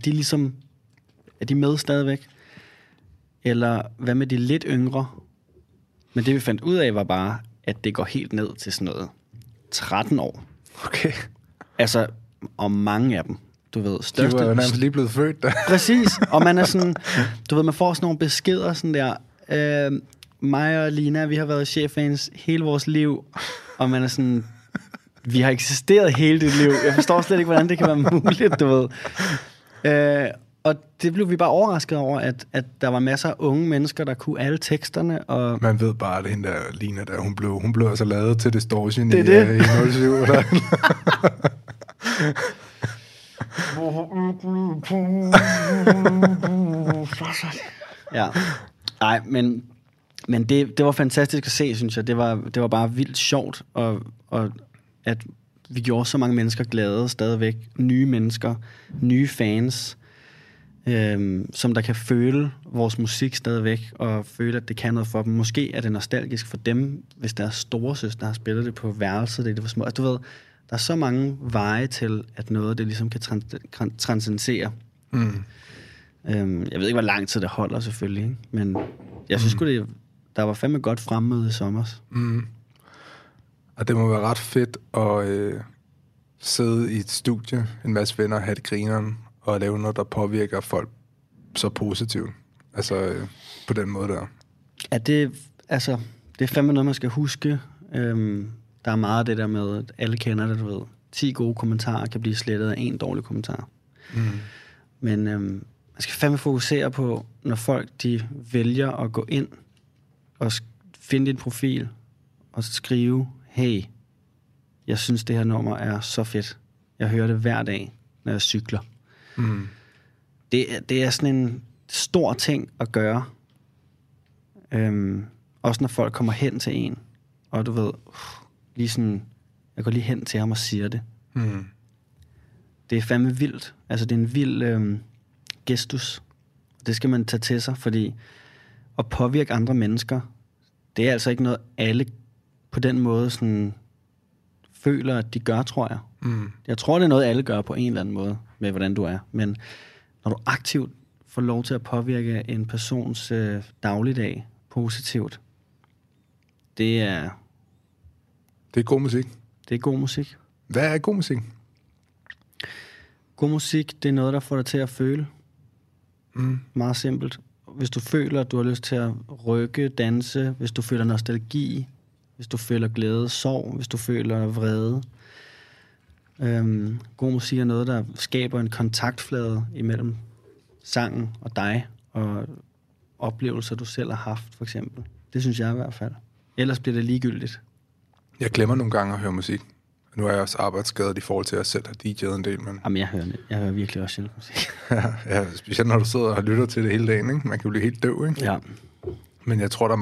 S2: de med stadigvæk? Eller hvad med de lidt yngre? Men det vi fandt ud af var bare, at det går helt ned til sådan noget 13 år.
S1: Okay.
S2: Altså, og mange af dem, du ved,
S1: største... De var jo nærmest lige blevet født der.
S2: Præcis, og man er sådan, du ved, man får sådan nogle beskeder sådan der, mig og Lina, vi har været cheffans hele vores liv, og man er sådan, vi har eksisteret hele dit liv. Jeg forstår slet ikke, hvordan det kan være muligt, du ved. Og det blev vi bare overrasket over, at der var masser af unge mennesker, der kunne alle teksterne. Og
S1: man ved bare, at hende der Lina der, hun blev altså lavet til Distortion i 07. Eller?
S2: Ja. Nej, men det var fantastisk at se, synes jeg. Det var bare vildt sjovt, og at vi gjorde så mange mennesker glade stadigvæk. Nye mennesker, nye fans, som der kan føle vores musik stadigvæk, og føle, at det kan noget for dem. Måske er det nostalgisk for dem, hvis deres storesøster har spillet det på værelset, det var små. Altså, du ved, der er så mange veje til, at noget det ligesom kan transcendere.
S1: Mm.
S2: Jeg ved ikke, hvor lang tid det holder selvfølgelig, ikke? Men jeg synes sgu, der var fandme godt fremmøde i sommer.
S1: Mm. Og det må være ret fedt at sidde i et studie, en masse venner, have det grineren, og lave noget, der påvirker folk så positivt. Altså på den måde der.
S2: Ja, det er fandme noget, man skal huske. Der er meget af det der med, at alle kender det, du ved. 10 gode kommentarer kan blive slettet af 1 dårlig kommentar.
S1: Mm.
S2: Men man skal fandme fokusere på, når folk de vælger at gå ind og finde din profil og skrive, hey, jeg synes, det her nummer er så fedt. Jeg hører det hver dag, når jeg cykler.
S1: Mm.
S2: Det er sådan en stor ting at gøre. Også når folk kommer hen til en, og du ved, lige sådan, jeg går lige hen til ham og siger det.
S1: Mm.
S2: Det er fandme vildt. Altså, det er en vild gestus. Det skal man tage til sig, fordi at påvirke andre mennesker, det er altså ikke noget, alle på den måde sådan føler, at de gør, tror jeg.
S1: Mm.
S2: Jeg tror, det er noget, alle gør på en eller anden måde, med hvordan du er. Men når du aktivt får lov til at påvirke en persons dagligdag positivt, det er
S1: god musik.
S2: Det er god musik.
S1: Hvad er god musik?
S2: God musik, det er noget, der får dig til at føle.
S1: Mm.
S2: Meget simpelt. Hvis du føler, at du har lyst til at rykke, danse, hvis du føler nostalgi, hvis du føler glæde, sorg, hvis du føler vrede. God musik er noget, der skaber en kontaktflade imellem sangen og dig, og oplevelser, du selv har haft, for eksempel. Det synes jeg i hvert fald. Ellers bliver det ligegyldigt.
S1: Jeg glemmer nogle gange at høre musik. Nu er jeg også arbejdsskadet i forhold til, at jeg selv har DJ'et en del. Men...
S2: Jamen, jeg hører virkelig også sjældent musik.
S1: ja, specielt når du sidder og lytter til det hele dagen, ikke? Man kan jo blive helt døv, ikke?
S2: Ja.
S1: Men jeg tror, der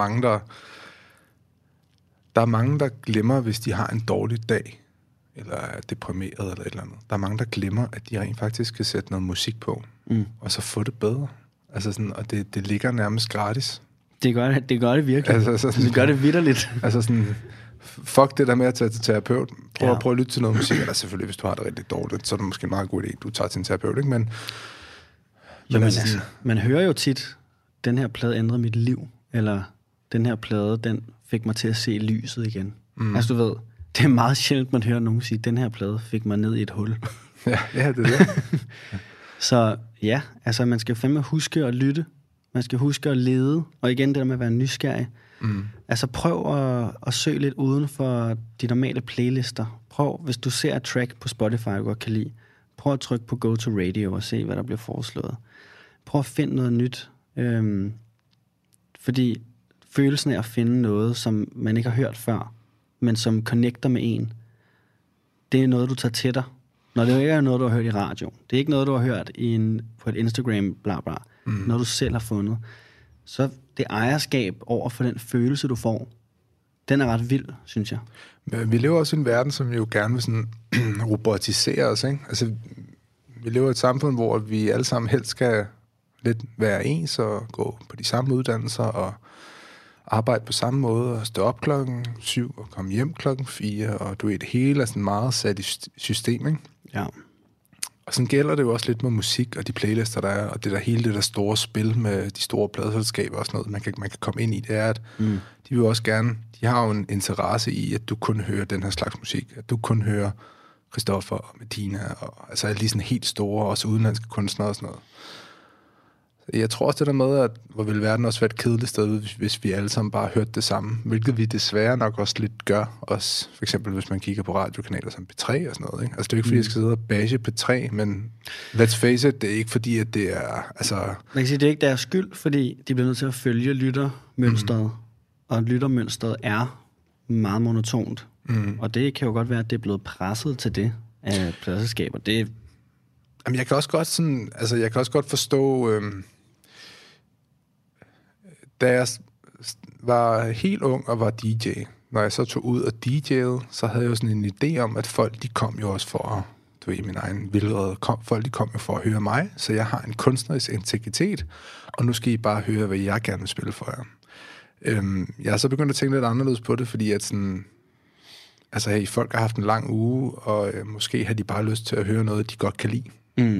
S1: er mange, der glemmer, hvis de har en dårlig dag, eller er deprimeret, eller et eller andet. Der er mange, der glemmer, at de rent faktisk skal sætte noget musik på, og så få det bedre. Altså sådan, og det ligger nærmest gratis
S2: Det gør det virkelig.
S1: Altså, sådan,
S2: det gør det vitterligt.
S1: Altså sådan, fuck det der med at tage til terapeut. Prøv at lytte til noget musik. Eller selvfølgelig, hvis du har det rigtig dårligt, så er det måske en meget god idé, du tager til en terapeut, ikke? Men
S2: altså, man hører jo tit, den her plade ændrede mit liv, eller den her plade, den fik mig til at se lyset igen. Altså du ved, det er meget sjældent, man hører nogen sige, den her plade fik mig ned i et hul.
S1: ja, det er det.
S2: Så ja, altså man skal fandme huske at lytte. Man skal huske at lede. Og igen det der med at være nysgerrig. Altså prøv at søge lidt uden for de normale playlister. Prøv, hvis du ser et track på Spotify, du godt kan lide, prøv at trykke på Go to Radio og se, hvad der bliver foreslået. Prøv at finde noget nyt. Fordi følelsen af at finde noget, som man ikke har hørt før, men som connecter med en, det er noget, du tager til dig. Når det ikke er noget, du har hørt i radio. Det er ikke noget, du har hørt på et Instagram, bla bla. Noget, du selv har fundet. Så det ejerskab over for den følelse, du får, den er ret vild, synes jeg.
S1: Vi lever også i en verden, som jo gerne vil sådan robotisere os, ikke? Altså, vi lever i et samfund, hvor vi alle sammen helst skal lidt være ens og gå på de samme uddannelser og arbejde på samme måde og stå op 7 og komme hjem 4, og du er det hele er sådan meget sat i system, ikke?
S2: Ja.
S1: Og sådan gælder det jo også lidt med musik og de playlister, der er, og det der hele det der store spil med de store pladeselskaber og sådan noget, man kan komme ind i, det er, at de vil også gerne, de har jo en interesse i, at du kun hører den her slags musik, at du kun hører Christoffer og Medina, og altså alle de sådan helt store, også udenlandske kunstnere og sådan noget. Jeg tror også det der med, at hvor ville verden også være et kedeligt sted, hvis vi alle sammen bare hørte det samme, hvilket vi desværre nok også lidt gør, også for eksempel hvis man kigger på radiokanaler som P3 og sådan noget, ikke? Altså det er jo ikke fordi, jeg skal sidde og bashe P3, men let's face it, det er ikke fordi, at det er, altså... Man
S2: kan sige, det er ikke deres skyld, fordi de bliver nødt til at følge lyttermønstret, og lyttermønstret er meget monotont, og det kan jo godt være, at det er blevet presset til det af pladselskaber.
S1: Jamen, jeg kan også godt sådan, altså jeg kan også godt forstå, da jeg var helt ung og var DJ, når jeg så tog ud og DJ'ede, så havde jeg jo sådan en idé om, at folk, de kom jo også for at, du ved, min egen vildrede, folk, de kom jo for at høre mig, så jeg har en kunstnerisk integritet, og nu skal I bare høre, hvad jeg gerne vil spille for jer. Jeg har så begyndt at tænke lidt anderledes på det, fordi at sådan, altså hey, folk har haft en lang uge, og måske har de bare lyst til at høre noget, de godt kan lide.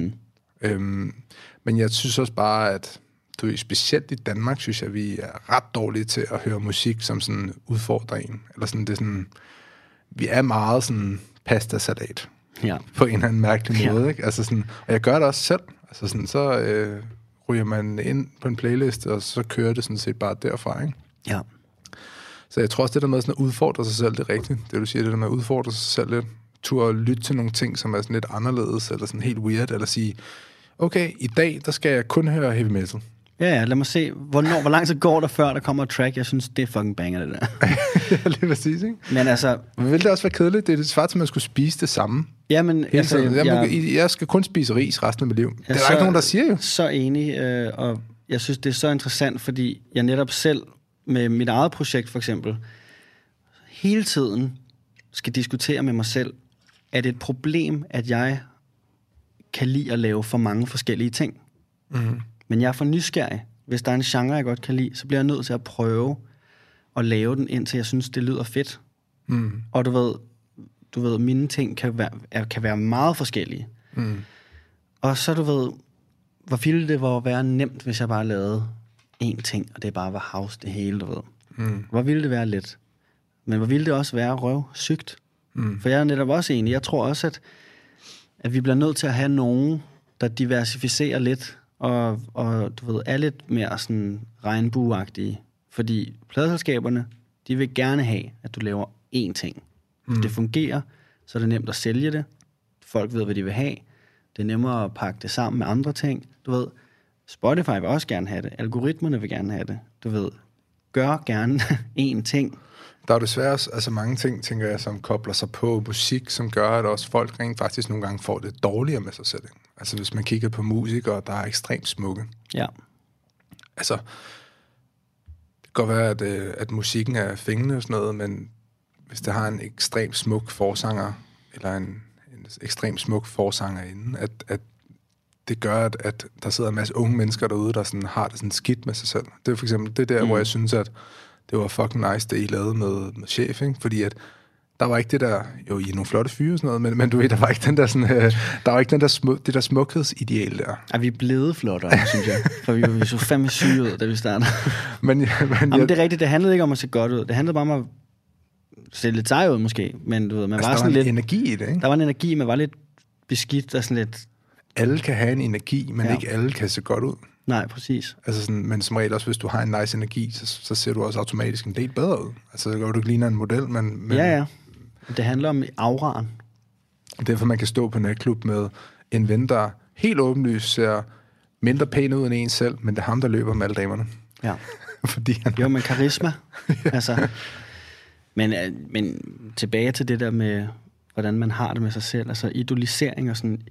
S1: Men jeg synes også bare, at specielt i Danmark, synes jeg, vi er ret dårlige til at høre musik, som sådan udfordrer en. Eller sådan, det er sådan, vi er meget sådan pasta-salat.
S2: Ja.
S1: På en eller anden mærkelig måde, ikke? Altså sådan, og jeg gør det også selv. Altså sådan, så ryger man ind på en playlist, og så kører det sådan set bare derfra, ikke?
S2: Ja.
S1: Så jeg tror også, det der med sådan at udfordre sig selv, det er rigtigt. Det du siger, det der med at udfordre sig selv lidt. Tur at lytte til nogle ting, som er sådan lidt anderledes, eller sådan helt weird, eller sige, okay, i dag, der skal jeg kun høre heavy metal.
S2: Ja, lad mig se, hvor lang tid går der, før der kommer et track. Jeg synes, det er fucking banger, det der.
S1: Ja, lige præcis, ikke?
S2: Men altså...
S1: Men vil det også være kedeligt? Det er det svært, at man skulle spise det samme.
S2: Ja, men... Altså,
S1: jeg skal kun spise ris resten af mit liv. Det er der ikke nogen, der siger jo.
S2: Så enig, og jeg synes, det er så interessant, fordi jeg netop selv, med mit eget projekt for eksempel, hele tiden skal diskutere med mig selv, er det et problem, at jeg kan lide at lave for mange forskellige ting? Men jeg er for nysgerrig. Hvis der er en genre, jeg godt kan lide, så bliver jeg nødt til at prøve at lave den, indtil jeg synes, det lyder fedt. Og du ved, mine ting kan være meget forskellige. Og så du ved, hvor ville det være nemt, hvis jeg bare lavede én ting, og det bare var house det hele, du ved. Hvor ville det være let? Men hvor ville det også være røvsygt? For jeg er netop også enig. Jeg tror også, at vi bliver nødt til at have nogen, der diversificerer lidt, og du ved, er lidt mere sådan regnbueagtige. Fordi pladeselskaberne, de vil gerne have, at du laver én ting. Hvis det fungerer, så er det nemt at sælge det. Folk ved, hvad de vil have. Det er nemmere at pakke det sammen med andre ting. Du ved, Spotify vil også gerne have det. Algoritmerne vil gerne have det. Du ved, gør gerne én ting.
S1: Der er desværre altså mange ting, tænker jeg, som kobler sig på musik, som gør, at også folk rent faktisk nogle gange får det dårligere med sig selv. Altså hvis man kigger på musikere, der er ekstremt smukke.
S2: Ja.
S1: Altså, det kan godt være, at musikken er fængende og sådan noget, men hvis det har en ekstremt smuk forsanger, eller en ekstremt smuk forsangerinde, at det gør, at der sidder en masse unge mennesker derude, der sådan har det sådan skidt med sig selv. Det er for eksempel det der, hvor jeg synes, at det var fucking nice, det I lavede med Chef, ikke? Fordi at der var ikke det der, jo, I er nogle flotte fyre og sådan noget, men du ved, der var ikke den der sådan, der var ikke den der det der smukhedsideal der.
S2: Er vi blevet flottere, synes jeg? For vi så fandme syge ud, da vi startede.
S1: Men
S2: det er rigtigt, det handlede ikke om at se godt ud. Det handlede bare om at se lidt sej ud, måske. Men du ved, man var sådan lidt...
S1: energi i det, ikke?
S2: Der var en energi, man var lidt beskidt og sådan lidt...
S1: Alle kan have en energi, men ikke alle kan se godt ud.
S2: Nej, præcis.
S1: Altså sådan, men som regel også, hvis du har en nice energi, så ser du også automatisk en del bedre ud. Altså, det gør du ikke ligner en model, men...
S2: Ja. Det handler om auraen.
S1: Derfor man kan stå på natklub med en ven, der helt åbenlyst ser mindre pæn ud end en selv, men det er ham, der løber med alle damerne.
S2: Ja.
S1: Fordi han...
S2: Jo, men karisma. Altså, men tilbage til det der med, hvordan man har det med sig selv. Altså idolisering og sådan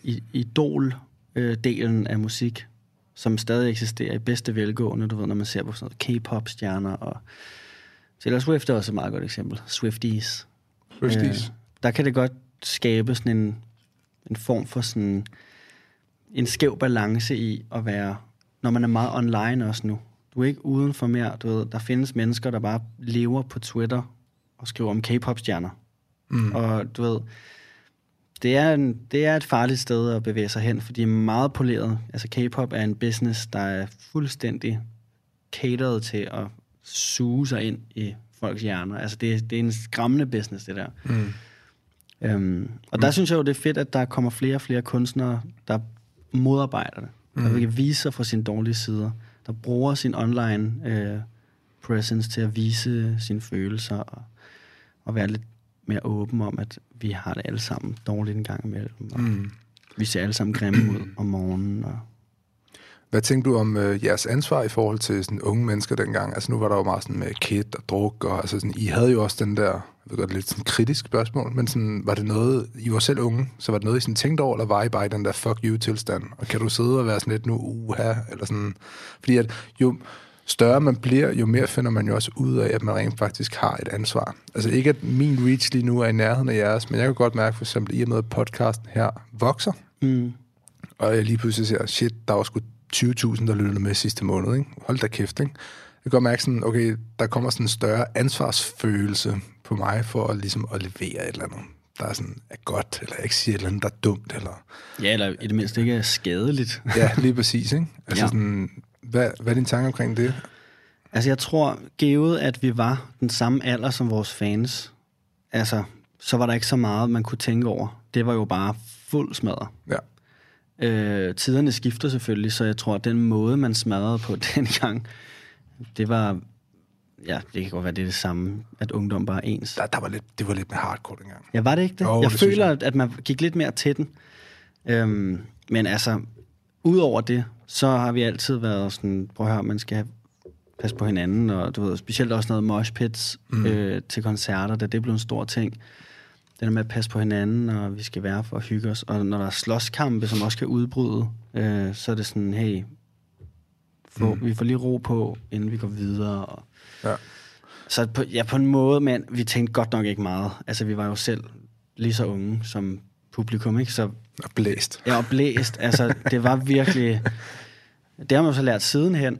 S2: idol-delen af musik, som stadig eksisterer i bedste velgående, du ved, når man ser på sådan noget K-pop-stjerner. Og Taylor Swift er også et meget godt eksempel. Swifties. Der kan det godt skabe sådan en form for sådan en skæv balance i at være, når man er meget online også nu. Du er ikke uden for mere, du ved, der findes mennesker, der bare lever på Twitter og skriver om K-pop-stjerner. Og du ved, det er et farligt sted at bevæge sig hen, fordi det er meget poleret. Altså K-pop er en business, der er fuldstændig cateret til at suge sig ind i folks hjerner. Altså det er en skræmmende business, det der. Og der synes jeg jo, det er fedt, at der kommer flere og flere kunstnere, der modarbejder det. Der vil vise sig fra sine dårlige sider. Der bruger sin online presence til at vise sine følelser og være lidt mere åben om, at vi har det alle sammen dårligt en gang imellem. Og vi ser alle sammen grimme ud om morgenen. Og
S1: hvad tænkte du om jeres ansvar i forhold til sådan unge mennesker dengang? Altså nu var der jo meget sådan med kid og druk, og altså sådan, I havde jo også den der, jeg ved godt, lidt sådan kritisk spørgsmål, men sådan, var det noget, I var selv unge, så var det noget, I sådan tænkte over, eller var I bare i den der fuck you-tilstand? Og kan du sidde og være sådan lidt nu, eller sådan? Fordi at jo større man bliver, jo mere finder man jo også ud af, at man rent faktisk har et ansvar. Altså ikke, at min reach lige nu er i nærheden af jeres, men jeg kan godt mærke for eksempel, i og med at podcasten her vokser, og jeg lige pludselig siger, shit, der var sgu 20.000, der lyttede med sidste måned, ikke? Hold da kæft, ikke? Jeg kan godt mærke sådan, okay, der kommer sådan en større ansvarsfølelse på mig for at, ligesom, at levere et eller andet, der er sådan, er godt, eller ikke siger et eller andet, der er dumt, eller...
S2: Ja, eller i det mindste ikke er skadeligt.
S1: Ja, lige præcis, ikke? Altså sådan, hvad er din tanke omkring det?
S2: Altså jeg tror, givet at vi var den samme alder som vores fans, altså, så var der ikke så meget, man kunne tænke over. Det var jo bare fuld smadret.
S1: Ja.
S2: Tiderne skifter selvfølgelig, så jeg tror, at den måde, man smadrede på dengang, det var... Ja, det kan godt være, det er det samme, at ungdom bare er ens.
S1: Det var lidt mere hardcore dengang.
S2: Ja, var det ikke det? Jeg føler, at man gik lidt mere til den. Men altså, udover det, så har vi altid været sådan, prøv at høre, man skal passe på hinanden, og du ved, specielt også noget moshpits til koncerter, da det blev en stor ting. Det der med at passe på hinanden, og vi skal være for at hygge os. Og når der er slåskampe, som også kan udbryde, så er det sådan, hey, vi får lige ro på, inden vi går videre. Og så på en måde, men vi tænkte godt nok ikke meget. Altså, vi var jo selv lige så unge som publikum, ikke? Så,
S1: og blæst.
S2: Ja, og blæst. Altså, det var virkelig... Det har man jo så lært sidenhen,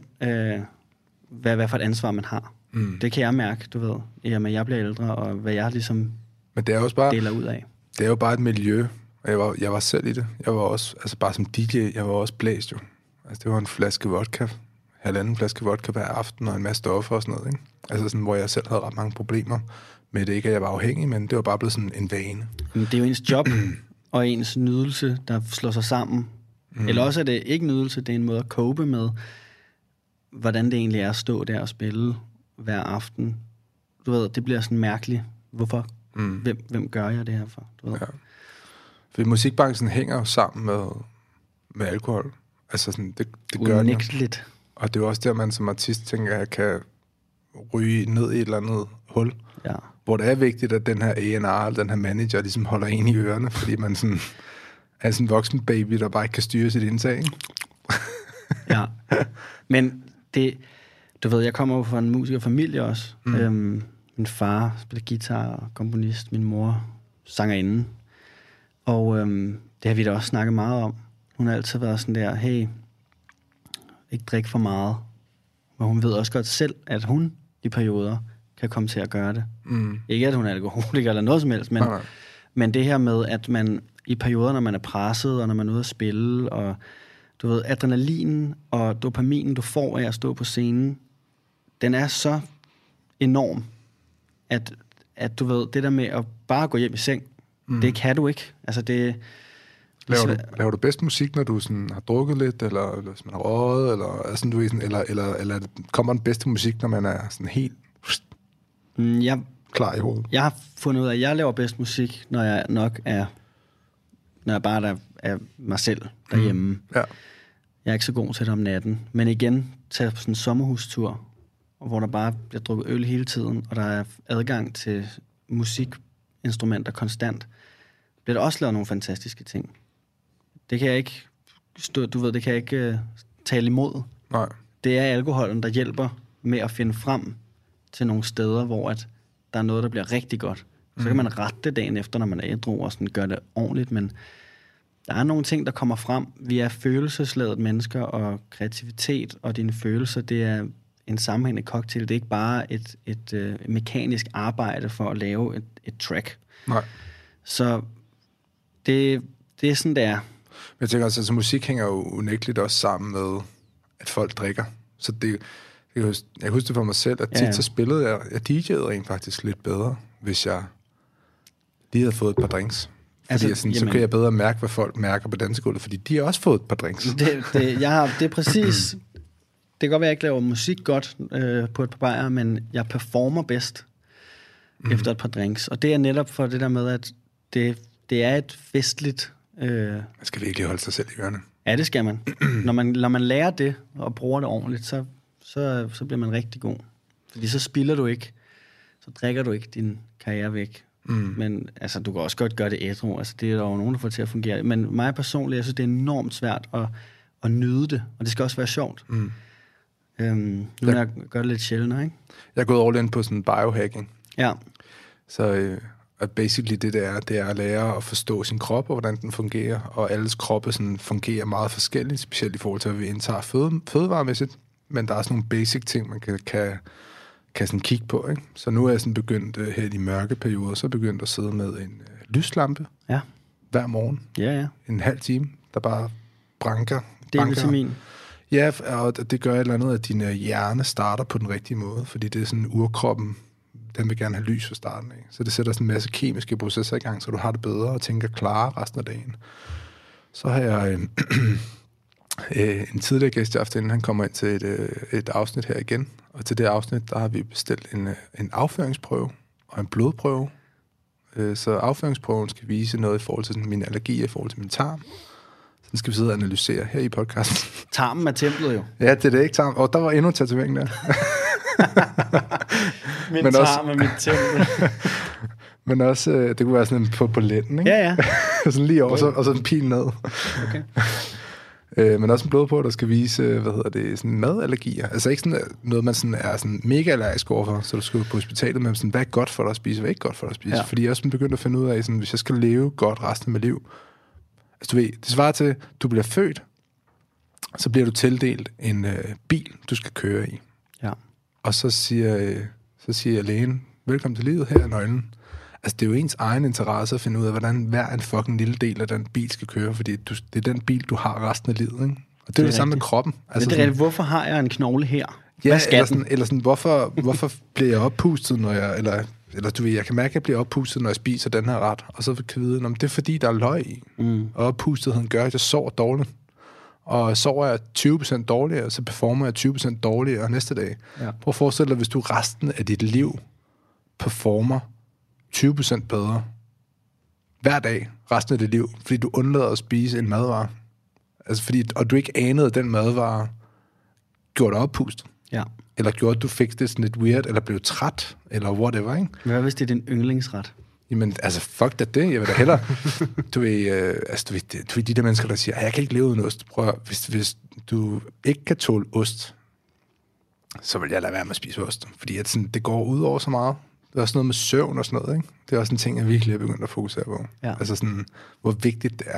S2: hvad for et ansvar man har. Det kan jeg mærke, du ved. Jamen, jeg bliver ældre, og hvad jeg ligesom
S1: men det er også bare,
S2: deler ud af.
S1: Det er jo bare et miljø, og jeg var selv i det. Jeg var også, altså bare som DJ, jeg var også blæst jo. Altså, det var en flaske vodka, 1,5 flaske vodka hver aften, og en masse stoffer og sådan noget, ikke? Altså sådan, hvor jeg selv havde ret mange problemer med det. Ikke at jeg var afhængig, men det var bare blevet sådan en vane.
S2: Men det er jo ens job og ens nydelse, der slår sig sammen. Eller også er det ikke nydelse, det er en måde at cope med, hvordan det egentlig er at stå der og spille hver aften. Du ved, det bliver sådan mærkeligt. Hvorfor? Hvem gør jeg det her for? Du ved.
S1: Ja. For musikbranchen hænger jo sammen med alkohol. Altså sådan, det gør den jo. Og det er jo også der, man som artist tænker, at jeg kan ryge ned i et eller andet hul. Ja. Hvor det er vigtigt, at den her A&R, den her manager, ligesom holder en i ørerne, fordi man sådan er sådan en voksen baby, der bare ikke kan styre sit indtag, ikke?
S2: Ja, men det, du ved, jeg kommer jo fra en musikerfamilie også. Min far spiller guitar og komponist, min mor sangerinde. Og det har vi da også snakket meget om. Hun har altid været sådan der, hey, ikke drik for meget. Og hun ved også godt selv, at hun i perioder kan komme til at gøre det. Ikke at hun er alkoholiker eller noget som helst, men det her med, at man i perioder, når man er presset, og når man er ude at spille, og du ved, adrenalin og dopaminen, du får af at stå på scenen, den er så enorm, at du ved, det der med at bare gå hjem i seng, det kan du ikke. Altså det...
S1: Laver du bedst musik, når du sådan har drukket lidt, eller hvis man har røget, eller sådan, du ved, sådan, eller kommer den bedste musik, når man er sådan helt klar i hovedet?
S2: Jeg har fundet ud af, at jeg laver bedst musik, når jeg bare er mig selv derhjemme.
S1: Ja.
S2: Jeg er ikke så god til det om natten. Men igen, tage på sådan en sommerhustur, hvor der bare bliver drukket øl hele tiden, og der er adgang til musikinstrumenter konstant, bliver der også lavet nogle fantastiske ting. Det kan jeg ikke det kan jeg ikke tale imod.
S1: Nej.
S2: Det er alkoholen, der hjælper med at finde frem til nogle steder, hvor at der er noget, der bliver rigtig godt. Så kan man rette det dagen efter, når man er ædru, og sådan gør det ordentligt, men der er nogle ting, der kommer frem. Vi er følelsesladet mennesker, og kreativitet og dine følelser, det er en sammenhængende cocktail. Det er ikke bare et mekanisk arbejde for at lave et track.
S1: Nej. Så
S2: det er sådan, det er.
S1: Men jeg tænker også, altså musik hænger jo unægteligt også sammen med, at folk drikker. Så jeg husker det for mig selv, at tit så spillede jeg DJ'ede rent faktisk lidt bedre, hvis jeg lige havde fået et par drinks. Fordi så kan jeg bedre mærke, hvad folk mærker på dansegulvet, fordi de har også fået et par drinks.
S2: Det er præcis... Det kan godt være, at jeg ikke laver musik godt på et par bajer, men jeg performer bedst efter et par drinks. Og det er netop for det der med, at det er et festligt...
S1: Man skal virkelig holde sig selv i ørerne.
S2: Ja, det skal man. Når man lærer det og bruger det ordentligt, så bliver man rigtig god. Fordi så spilder du ikke, så drikker du ikke din karriere væk. Men altså, du kan også godt gøre det ædru. Altså, det er der jo nogen, der får til at fungere. Men mig personligt, jeg synes, det er enormt svært at nyde det. Og det skal også være sjovt. Nu jeg gør det lidt sjældent, ikke?
S1: Jeg er gået all in på sådan biohacking.
S2: Ja.
S1: Så basically det er at lære at forstå sin krop, og hvordan den fungerer. Og alles kroppe sådan fungerer meget forskelligt, specielt i forhold til, at vi indtager fødevaremæssigt. Men der er sådan nogle basic ting, man kan sådan kigge på, ikke? Så nu er jeg sådan begyndt her i mørke perioder, så begyndt at sidde med en lyslampe hver morgen.
S2: Ja.
S1: En halv time, der bare branker.
S2: D-vitamin.
S1: Ja, og det gør et eller andet, at din hjerne starter på den rigtige måde, fordi det er sådan urkroppen, den vil gerne have lys fra starten af. Så det sætter sådan en masse kemiske processer i gang, så du har det bedre og tænker klarere resten af dagen. Så har jeg en tidligere gæst i aften, han kommer ind til et afsnit her igen, og til det afsnit, der har vi bestilt en afføringsprøve og en blodprøve. Så afføringsprøven skal vise noget i forhold til mine allergier, i forhold til min tarm. Den skal vi sidde og analysere her i podcasten.
S2: Tarmen er templet jo.
S1: Ja, det er det ikke tarm. Og der var endnu en tatovering der.
S2: Min tarm er mit tempel.
S1: Men også, det kunne være sådan en på letten, ikke?
S2: Ja.
S1: Sådan lige over, og så en pil ned.
S2: Okay.
S1: Men også en blodprøve, der skal vise, sådan madallergier. Altså ikke sådan noget, man sådan er sådan mega allergisk overfor, så du skal på hospitalet med sådan, hvad er godt for dig at spise, hvad er ikke godt for dig at spise. Ja. Fordi jeg også begyndt at finde ud af, sådan, hvis jeg skal leve godt resten af mit liv, altså du ved, det svarer til, du bliver født, så bliver du tildelt en bil, du skal køre i.
S2: Ja. Og
S1: så siger lægen, velkommen til livet, her er nøglen. Altså, det er jo ens egen interesse at finde ud af, hvordan hver en fucking lille del af den bil skal køre, fordi det er den bil, du har resten af livet, ikke? Og det er det samme med kroppen.
S2: Altså, det er rigtigt. Hvorfor har jeg en knogle her?
S1: Ja, eller sådan, hvorfor bliver jeg oppustet, når jeg, eller du ved, jeg kan mærke, at jeg bliver oppustet, når jeg spiser den her ret, og så kan jeg vide, det er fordi, der er løg i. Og oppustetheden gør, at jeg sover dårligt. Og sover jeg 20% dårligere, så performer jeg 20% dårligere næste dag. Ja. Prøv at forestille dig, hvis du resten af dit liv performer 20% bedre hver dag resten af dit liv, fordi du undlader at spise en madvare. Altså og du ikke anede, at den madvare gjorde dig oppustet.
S2: Ja.
S1: Eller gjorde, at du fik det sådan lidt weird, eller blev træt, eller whatever, ikke?
S2: Hvad hvis det er din yndlingsret?
S1: Jamen, altså, fuck det. Jeg vil da hellere... du ved, de der mennesker, der siger, jeg kan ikke leve uden ost. Prøv at, hvis du ikke kan tåle ost, så vil jeg lade være med at spise ost. Fordi at sådan, det går ud over så meget. Det er også noget med søvn og sådan noget, ikke? Det er også en ting, jeg virkelig er begyndt at fokusere på. Ja. Altså sådan, hvor vigtigt det er.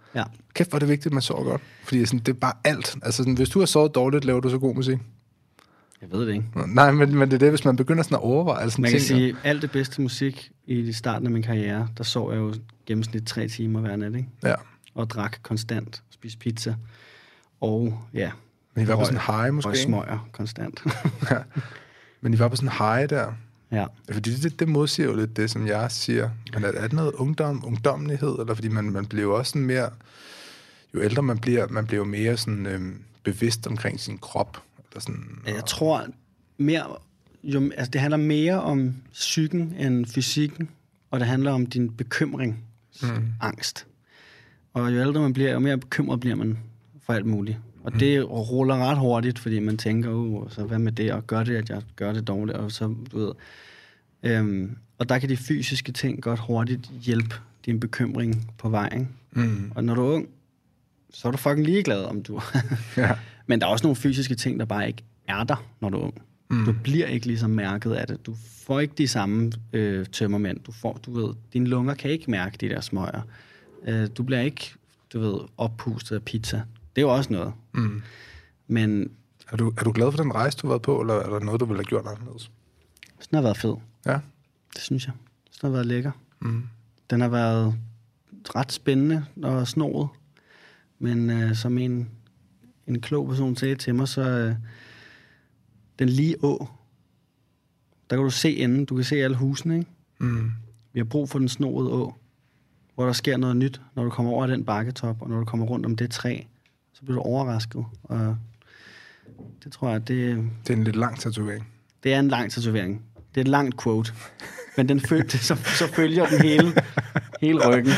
S2: Ja.
S1: Kæft, hvor er det vigtigt, at man sover godt. Fordi sådan, det er bare alt. Altså, sådan, hvis du har sovet dårligt, laver du så god musik?
S2: Jeg ved det ikke.
S1: Nej, men det er det, hvis man begynder sådan at overveje sådan
S2: Man kan
S1: ting.
S2: sige, alt det bedste musik i starten af min karriere, der sov jeg jo gennemsnit 3 timer hver nat, ikke?
S1: Ja.
S2: Og drak konstant, spiste pizza, og ja.
S1: Men I var på sådan en high, måske?
S2: Og smøger konstant.
S1: Ja. Men I var på sådan en high der?
S2: Ja.
S1: Fordi det modsiger jo lidt det, som jeg siger. Men er det noget ungdommelighed? Eller fordi man bliver jo også sådan mere... Jo ældre man bliver jo mere sådan bevidst omkring sin krop. Eller sådan,
S2: Jeg tror mere... altså det handler mere om psyken end fysikken, og det handler om din bekymring, angst. Og jo ældre man bliver, jo mere bekymret bliver man for alt muligt. Og det ruller ret hurtigt, fordi man tænker, så hvad med det, og gør det, at jeg gør det dårligt, og så, du ved. Og der kan de fysiske ting godt hurtigt hjælpe din bekymring på vejen. Og når du er ung, så er du fucking ligeglad, om du...
S1: Ja.
S2: Men der er også nogle fysiske ting, der bare ikke er der, når du er ung. Du bliver ikke ligesom mærket af det. Du får ikke de samme tømmermænd. Du ved, dine lunger kan ikke mærke de der smøger. Du bliver ikke, du ved, oppustet af pizza. Det er jo også noget. Men...
S1: Er du glad for den rejse, du har været på, eller er der noget, du ville have gjort anderledes?
S2: Den har været fed.
S1: Ja.
S2: Det synes jeg. Den har været lækker. Den har været ret spændende og snoet. Men som en klog person sagde til mig, så den lige å, der kan du se enden. Du kan se alle husene, ikke? Vi har brug for den snoede å, hvor der sker noget nyt, når du kommer over den bakketop, og når du kommer rundt om det træ, så bliver du overrasket. Og det tror jeg, det
S1: er en lidt lang tatovering. Det
S2: er en lang tatovering. Det er et langt quote. Men den så følger den hele ryggen.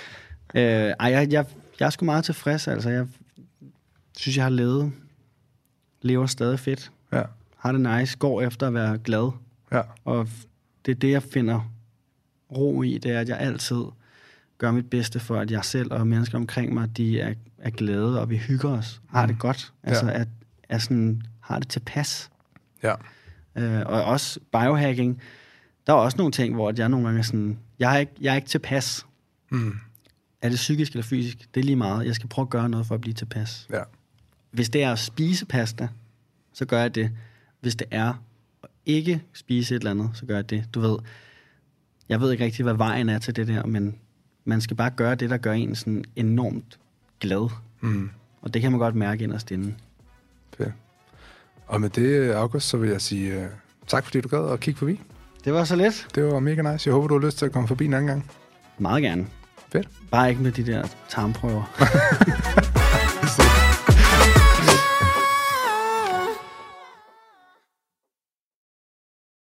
S2: Jeg er sgu meget tilfreds, altså. Jeg synes, jeg har lever stadig fedt.
S1: Ja.
S2: Har det nice, går efter at være glad.
S1: Ja.
S2: Og det er det, jeg finder ro i, det er, at jeg altid gør mit bedste for, at jeg selv og mennesker omkring mig, de er glade, og vi hygger os. Har det godt. Altså, har det tilpas.
S1: Ja.
S2: Og også biohacking. Der er også nogle ting, hvor jeg nogle gange er sådan, jeg er ikke tilpas. Er det psykisk eller fysisk? Det er lige meget. Jeg skal prøve at gøre noget for at blive tilpas.
S1: Ja.
S2: Hvis det er at spise pasta, så gør jeg det. Hvis det er at ikke spise et eller andet, så gør jeg det. Du ved, jeg ved ikke rigtig, hvad vejen er til det der, men man skal bare gøre det, der gør en sådan enormt glad. Og det kan man godt mærke inderst inde.
S1: Fedt. Og med det, August, så vil jeg sige tak, fordi du gad at kigge forbi.
S2: Det var så let.
S1: Det var mega nice. Jeg håber, du har lyst til at komme forbi en anden gang.
S2: Meget gerne.
S1: Fedt.
S2: Bare ikke med de der tarmprøver.